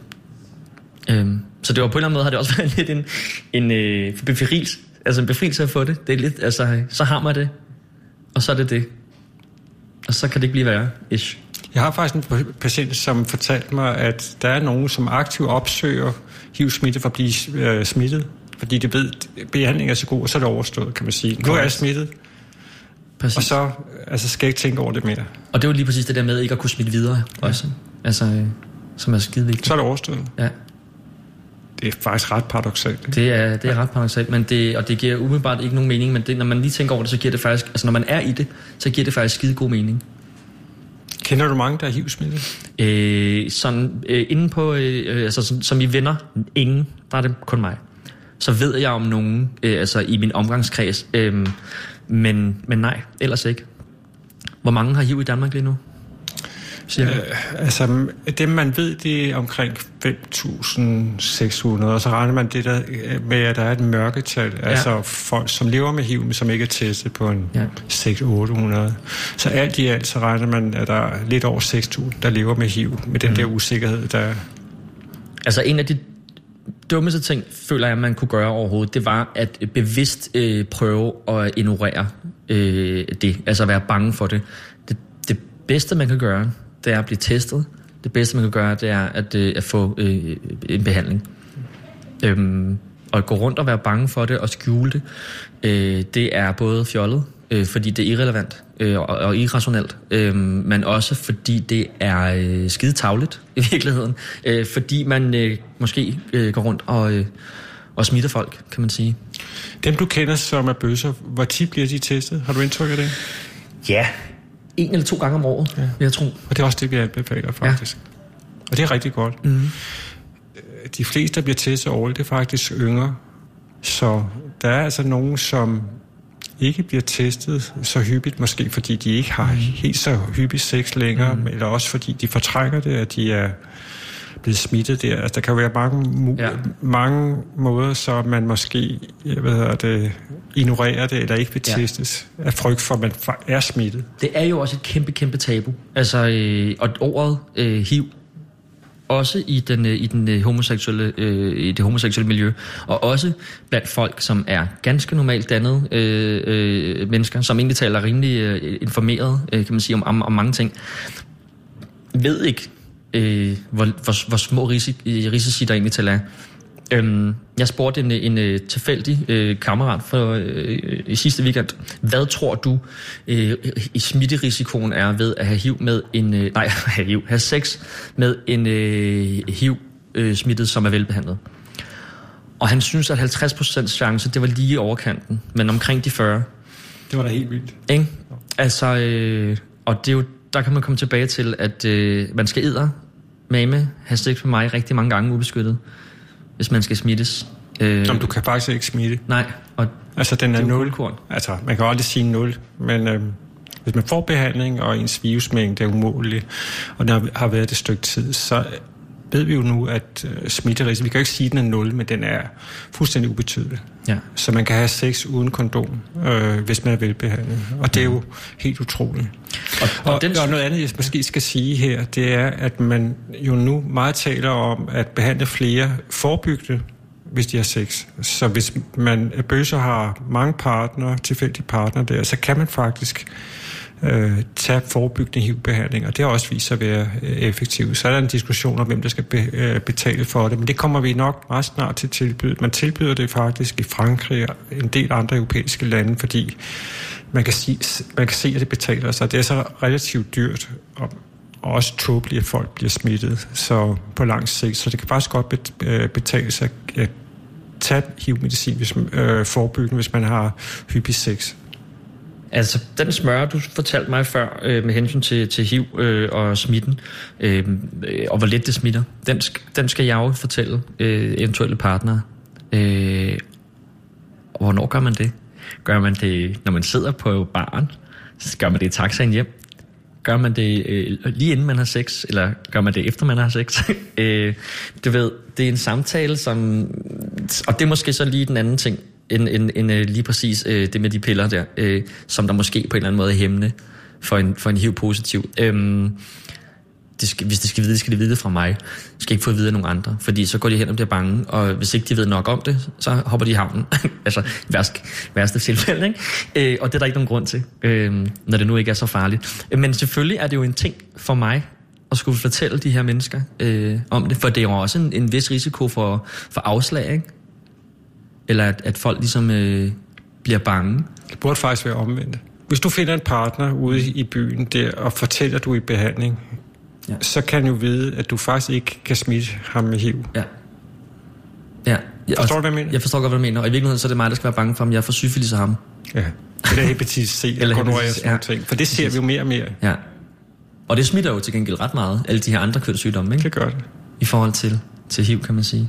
Øh, så det var på en eller anden måde, har det også været lidt en, en øh, befrielse, altså en befrielse at få det. Det er lidt, altså, så har man det, og så er det det. Og så kan det ikke blive værre, ish. Jeg har faktisk en patient, som fortalte mig, at der er nogen, som aktivt opsøger H I V-smitte for at blive øh, smittet, fordi de ved, at behandlingen er så god, og så er det overstået, kan man sige. Nu er jeg smittet, præcis. Og så altså, skal jeg ikke tænke over det mere. Og det er jo lige præcis det der med ikke at kunne smitte videre også, ja. Altså, øh, som er skide vigtigt. Så er det overstået. Ja. Det er faktisk ret paradoksalt. Det er, det er ret paradoksalt, men det, og det giver umiddelbart ikke nogen mening, men det, når man lige tænker over det, så giver det faktisk, altså når man er i det, så giver det faktisk skide god mening. Kender du mange, der er H I V-smittet? Øh, sådan, øh, inden på, øh, altså som, som I venner, ingen, der er det kun mig. Så ved jeg om nogen, øh, altså i min omgangskreds, øh, men, men nej, ellers ikke. Hvor mange har H I V i Danmark lige nu? Øh, altså, dem man ved, det er omkring fem tusind seks hundrede, og så regner man det der med, at der er et mørketal, ja. Altså folk, som lever med H I V, men som ikke er testet på en ja. seks til otte hundrede. Så alt i alt, så regner man, at der er lidt over seks tusind, der lever med H I V, med den mm. der usikkerhed, der er. Altså, en af de dummeste ting, føler jeg, man kunne gøre overhovedet, det var at bevidst øh, prøve at ignorere øh, det, altså at være bange for det. Det, det bedste, man kan gøre, det er at blive testet. Det bedste, man kan gøre, det er at, øh, at få øh, en behandling. Øhm, og at gå rundt og være bange for det og skjule det, øh, det er både fjollet, øh, fordi det er irrelevant øh, og, og irrationelt, øh, men også fordi det er øh, skide tarveligt i virkeligheden. Øh, fordi man øh, måske øh, går rundt og, øh, og smitter folk, kan man sige. Dem, du kender, som er bøsser, hvor tit bliver de testet? Har du indtryk af det? Ja, en eller to gange om året, ja. Vil jeg tro. Og det er også det, vi anbefaler, faktisk. Ja. Og det er rigtig godt. Mm-hmm. De fleste, der bliver testet årligt, det er faktisk yngre. Så der er altså nogen, som ikke bliver testet så hyppigt, måske fordi de ikke har helt så hyppigt sex længere, mm. eller også fordi de fortrækker det, at de er blevet smittet der. Altså, der kan jo være mange, mu- ja. mange måder, så man måske hvad hedder det, ignorerer det, eller ikke vil testes ja. af frygt for, at man er smittet. Det er jo også et kæmpe, kæmpe tabu. Altså, øh, og ordet øh, H I V, også i, den, i, den homoseksuelle, øh, i det homoseksuelle miljø, og også blandt folk, som er ganske normalt dannede øh, øh, mennesker, som egentlig taler rimelig øh, informeret, øh, kan man sige, om, om, om mange ting, ved ikke, øh, hvor, hvor, hvor små risici, risici der egentlig til er. Øhm, jeg spurgte en, en, en tilfældig øh, kammerat for øh, i sidste weekend, hvad tror du øh, i smitterisikoen er ved at have H I V med en øh, nej, have H I V, have sex med en øh, H I V-smittet, øh, som er velbehandlet? Og han synes, at halvtreds procent chance, det var lige i overkanten, men omkring de fyrre. Det var da helt vildt. Ikke? Altså, øh, og det er jo, der kan man komme tilbage til, at øh, man skal edder mame, have sex med mig rigtig mange gange ubeskyttet, hvis man skal smittes. Øh, Jamen, du kan faktisk ikke smitte. Nej. Og altså, den er nul. Altså, man kan aldrig sige nul, men øh, hvis man får behandling, og ens virusmængde er umulig, og der har været et stykke tid, så ved vi jo nu, at øh, smitterisiko, vi kan jo ikke sige, at den er nul, men den er fuldstændig ubetydelig. Ja. Så man kan have sex uden kondom, øh, hvis man er velbehandlet. Og det er jo helt utroligt. Og, og, og, den... og noget andet, jeg måske skal sige her, det er, at man jo nu meget taler om at behandle flere forebyggende, hvis de har sex. Så hvis man er bøsse og har mange partnere, tilfældige partnere der, så kan man faktisk øh, tage forebyggende H I V-behandling, og det har også vist sig at være øh, effektivt. Så er der en diskussion om, hvem der skal be, øh, betale for det, men det kommer vi nok meget snart til at tilbyde. Man tilbyder det faktisk i Frankrig og en del andre europæiske lande, fordi man kan, sige, man kan se, at det betaler sig. Det er så relativt dyrt, og også tåbeligt, at folk bliver smittet så på lang sigt. Så det kan faktisk godt betale sig at tage H I V-medicin hvis, øh, forebyggende, hvis man har hyppig sex. Altså, den smøre, du fortalte mig før, øh, med hensyn til, til H I V øh, og smitten, øh, og hvor let det smitter, den, den skal jeg jo fortælle øh, eventuelle partnere. Øh, og hvornår gør man det? Gør man det, når man sidder på baren? Gør man det i taxaen hjem? Gør man det øh, lige inden man har sex? Eller gør man det efter man har sex? øh, du ved, det er en samtale, som... Og det er måske så lige den anden ting, end, end, end lige præcis øh, det med de piller der, øh, som der måske på en eller anden måde er hæmmende for en, for en H I V-positiv. Øh, det skal, hvis de skal vide det, skal de vide det fra mig. De skal ikke få at vide af nogen andre, fordi så går de hen og bliver bange, og hvis ikke de ved nok om det, så hopper de i havnen. Altså værst, værste tilfælde, ikke? Øh, og det er der ikke nogen grund til, øh, når det nu ikke er så farligt. Men selvfølgelig er det jo en ting for mig at skulle fortælle de her mennesker øh, om det, for det er jo også en, en vis risiko for, for afslag, ikke? Eller at, at folk ligesom øh, bliver bange. Det burde faktisk være omvendt. Hvis du finder en partner ude i byen der, og fortæller, at du er i behandling, ja, så kan du vide, at du faktisk ikke kan smitte ham med H I V. Ja. Ja. Jeg, forstår du, hvad jeg mener? Jeg forstår godt, hvad du mener. Og i virkeligheden så er det mig, der skal være bange for, om jeg får syfilis af ham. Ja. Eller hepatitis C, eller gonorrhea, sådan ja, ting. For det ser vi jo mere og mere. Ja. Og det smitter jo til gengæld ret meget, alle de her andre kønssygdomme, ikke? Det gør det. I forhold til, til H I V, kan man sige.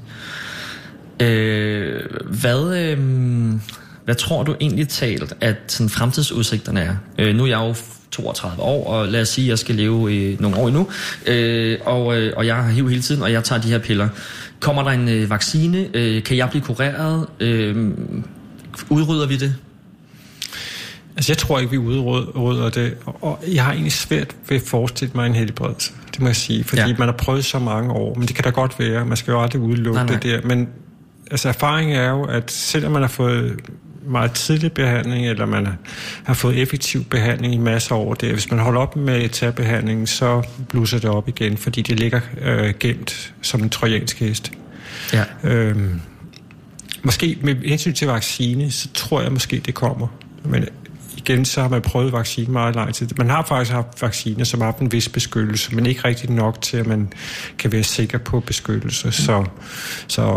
Øh, hvad, øh, hvad tror du egentlig talt, at sådan fremtidsudsigterne er? Øh, nu er jeg jo toogtredive år, og lad os sige, at jeg skal leve i nogle år endnu, øh, og, øh, og jeg har H I V hele tiden, og jeg tager de her piller. Kommer der en øh, vaccine? Øh, kan jeg blive kureret? Øh, udrydder vi det? Altså, jeg tror ikke, vi udrydder det, og jeg har egentlig svært ved at forestille mig en helbredelse, det må jeg sige, fordi ja, man har prøvet så mange år, men det kan da godt være, man skal jo aldrig udelukke nej, nej. det der, men altså, erfaringen er jo, at selvom man har fået meget tidlig behandling, eller man har fået effektiv behandling i masser af år der, hvis man holder op med at tage behandlingen, så blusser det op igen, fordi det ligger øh, gemt som en trojansk hest. Ja. Øhm, måske med hensyn til vaccine, så tror jeg måske, det kommer, men igen, så har man prøvet vaccine meget lang tid. Man har faktisk haft vacciner, som har haft en vis beskyttelse, men ikke rigtig nok til, at man kan være sikker på beskyttelse. Så, så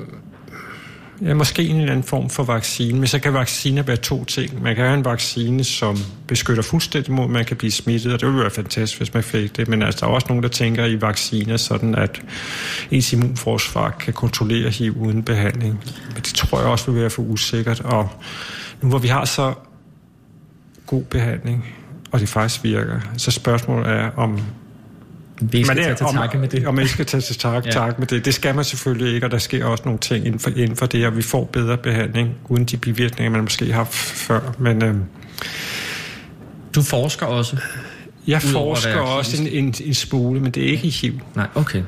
ja, måske en eller anden form for vaccine, men så kan vacciner være to ting. Man kan have en vaccine, som beskytter fuldstændig mod, at man kan blive smittet, og det ville være fantastisk, hvis man fik det, men altså, der er også nogen, der tænker i vacciner, sådan at ens immunforsvar kan kontrollere H I V uden behandling. Men det tror jeg også vil være for usikkert, og nu hvor vi har så god behandling, og det faktisk virker, så spørgsmålet er, om Vi skal tage til takke med det. Og man skal tage til takke ja. tak med det. Det skal man selvfølgelig ikke, og der sker også nogle ting inden for, inden for det, og vi får bedre behandling, uden de bivirkninger, man måske har haft før. Men, øhm, du forsker også? Jeg forsker også en, en, en smule, men det er ikke i H I V. Nej, okay.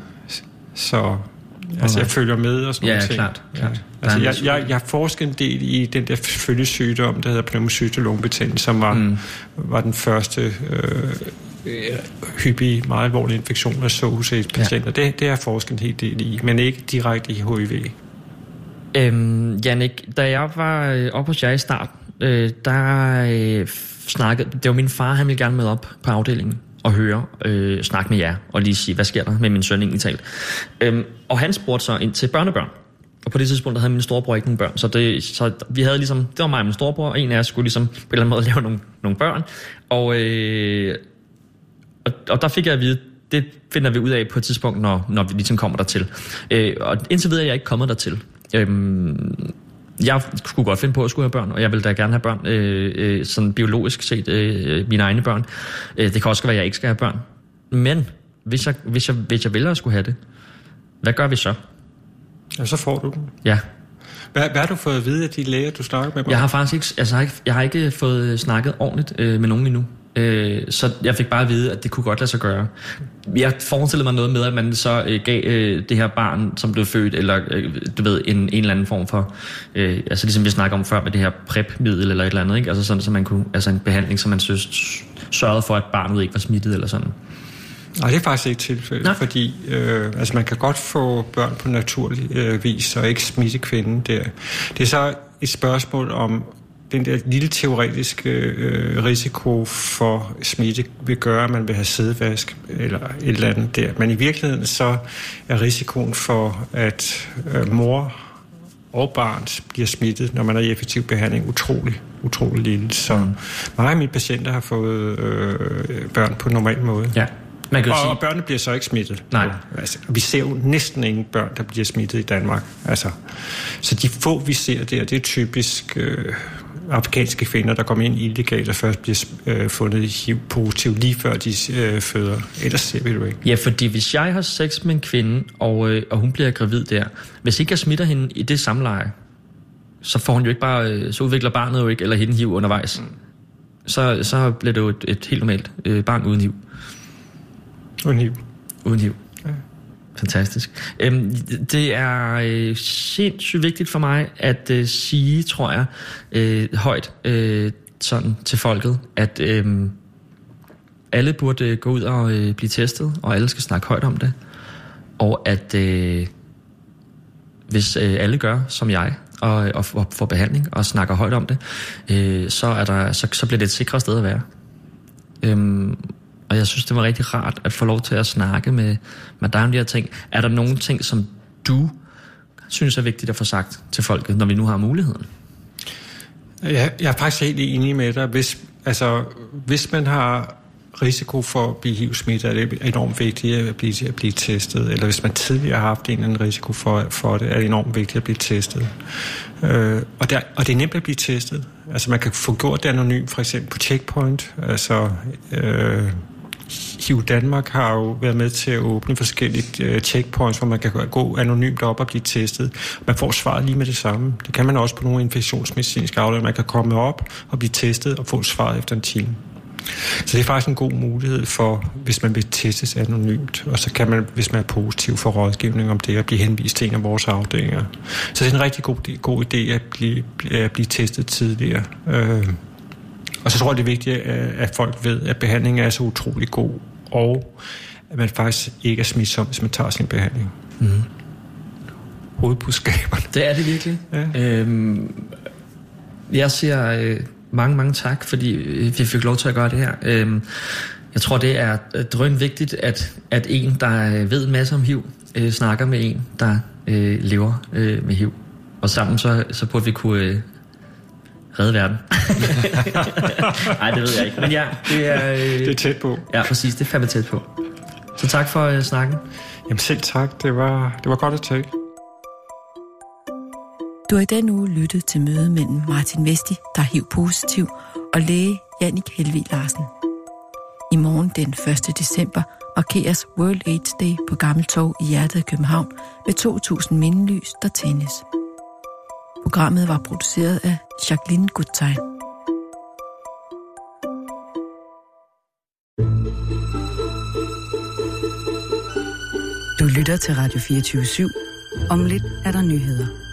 Så altså, jeg følger med og sådan ja, nogle ja, ting. Klart, klart. Ja. Altså, jeg, jeg, jeg forsker en del i den der følgesygdom, der hedder pneumocystisk lungebetændelse, som var, mm. var den første øh, hyppige, meget alvorlige infektion, jeg så hos et patienter. Ja. Det, det har jeg forsket en hel del i, men ikke direkte i H I V. Øhm, Jannik, da jeg var øh, oppe hos jer i start, øh, der øh, snakkede, det var min far, han ville gerne med op på afdelingen og høre, øh, snakke med jer og lige sige, hvad sker der med min søn egentlig talt. Øhm, og han spurgte så ind til børnebørn. Og på det tidspunkt, der havde min storebror ikke nogen børn. Så, det, så vi havde ligesom, det var mig og min storebror, og en af os skulle ligesom på en eller anden måde lave nogle, nogle børn. Og, øh, og, og der fik jeg at vide, det finder vi ud af på et tidspunkt, når, når vi ligesom kommer dertil. Øh, og indtil videre er jeg ikke kommet dertil. Øhm, jeg skulle godt finde på at skulle have børn, og jeg vil da gerne have børn, øh, øh, sådan biologisk set, øh, mine egne børn. Øh, det kan også være, at jeg ikke skal have børn. Men hvis jeg, hvis jeg, hvis jeg vælger at skulle have det, hvad gør vi så? Ja, så får du den. Ja. Hvad, hvad har du fået at vide af de læger, du snakker med? Jeg har faktisk ikke, altså, jeg har ikke, jeg har ikke fået snakket ordentligt øh, med nogen endnu. Øh, så jeg fik bare at vide, at det kunne godt lade sig gøre. Jeg forestillede mig noget med, at man så øh, gav øh, det her barn, som blev født, eller øh, du ved, en, en eller anden form for, øh, altså ligesom vi snakker om før med det her PrEP-middel eller et eller andet, ikke? Altså sådan, så man kunne, altså en behandling, som man synes, sørgede for, at barnet ikke var smittet eller sådan. Nej, det er faktisk ikke tilfældet, Nej. fordi øh, altså man kan godt få børn på naturlig øh, vis, og ikke smitte kvinden der. Det er så et spørgsmål om den der lille teoretiske øh, risiko for smitte vil gøre, at man vil have sædevask eller et eller andet der. Men i virkeligheden så er risikoen for, at øh, mor og barn bliver smittet, når man er i effektiv behandling, utrolig, utrolig lille. Så mm. mange af mine patienter har fået øh, børn på en normal måde. Ja. Man kan og, sige... og børnene bliver så ikke smittet. Nej. Altså, vi ser jo næsten ingen børn, der bliver smittet i Danmark. Altså, så de få, vi ser der, det er typisk øh, afrikanske kvinder, der kommer ind illegalt og først bliver øh, fundet H I V-positiv lige før de øh, føder. Ellers ser vi det jo ikke. Ja, fordi hvis jeg har sex med en kvinde, og, øh, og hun bliver gravid der, hvis ikke jeg smitter hende i det samleje, så får hun jo ikke bare, øh, så udvikler barnet jo ikke, eller hende H I V undervejs. Mm. Så, så bliver det jo et, et helt normalt øh, barn uden H I V. Uden H I V. Uden H I V. Ja. Fantastisk. Øhm, det er øh, sindssygt vigtigt for mig at øh, sige, tror jeg, øh, højt øh, sådan til folket, at øh, alle burde øh, gå ud og øh, blive testet, og alle skal snakke højt om det. Og at øh, hvis øh, alle gør, som jeg, og, og, og får behandling og snakker højt om det, øh, så, er der, så, så bliver det et sikrere sted at være. Øhm, Og jeg synes, det var rigtig rart at få lov til at snakke med, med dig om de her ting. Er der nogle ting, som du synes er vigtigt at få sagt til folket, når vi nu har muligheden? Jeg, jeg er faktisk helt enig med dig. Hvis, altså, hvis man har risiko for at blive H I V-smittet, er det enormt vigtigt at blive, at blive testet. Eller hvis man tidligere har haft en eller anden risiko for, for det, er det enormt vigtigt at blive testet. Øh, og, der, og det er nemt at blive testet. Altså man kan få gjort det anonymt, for eksempel på Checkpoint. Altså... Øh, H I V Danmark har jo været med til at åbne forskellige uh, checkpoints, hvor man kan gå anonymt op og blive testet. Man får svaret lige med det samme. Det kan man også på nogle infektionsmedicinske afdelinger. Man kan komme op og blive testet og få svaret efter en time. Så det er faktisk en god mulighed for, hvis man vil testes anonymt. Og så kan man, hvis man er positiv for rådgivning om det, at blive henvist til en af vores afdelinger. Så det er en rigtig god, god idé at blive, at blive testet tidligere. Uh, Og så tror jeg, det er vigtigt, at folk ved, at behandlingen er så utrolig god, og at man faktisk ikke er smitsom, hvis man tager sin behandling. Mm. Hovedbudskaberne. Det er det virkelig. Ja. Øhm, jeg siger øh, mange, mange tak, fordi vi fik lov til at gøre det her. Øhm, jeg tror, det er drøn vigtigt, at, at en, der ved en masse om H I V, øh, snakker med en, der øh, lever øh, med H I V. Og sammen så, så burde vi kunne... Øh, redde verden. Nej, det ved jeg ikke. Men ja, det er... Øh, det er tæt på. Ja, præcis. Det er fandme tæt på. Så tak for øh, snakken. Jamen selv tak. Det var, det var godt at tale. Du har i den uge lyttet til mødet mellem Martin Vesti, der er H I V-positiv, og læge Jannik Helvig Larsen. I morgen den første december markeres World AIDS Day på Gammeltorv i hjertet af København med to tusind mindelys, der tændes. Programmet var produceret af Jacqueline Guttein. Du lytter til Radio fireogtyve syv. Om lidt er der nyheder.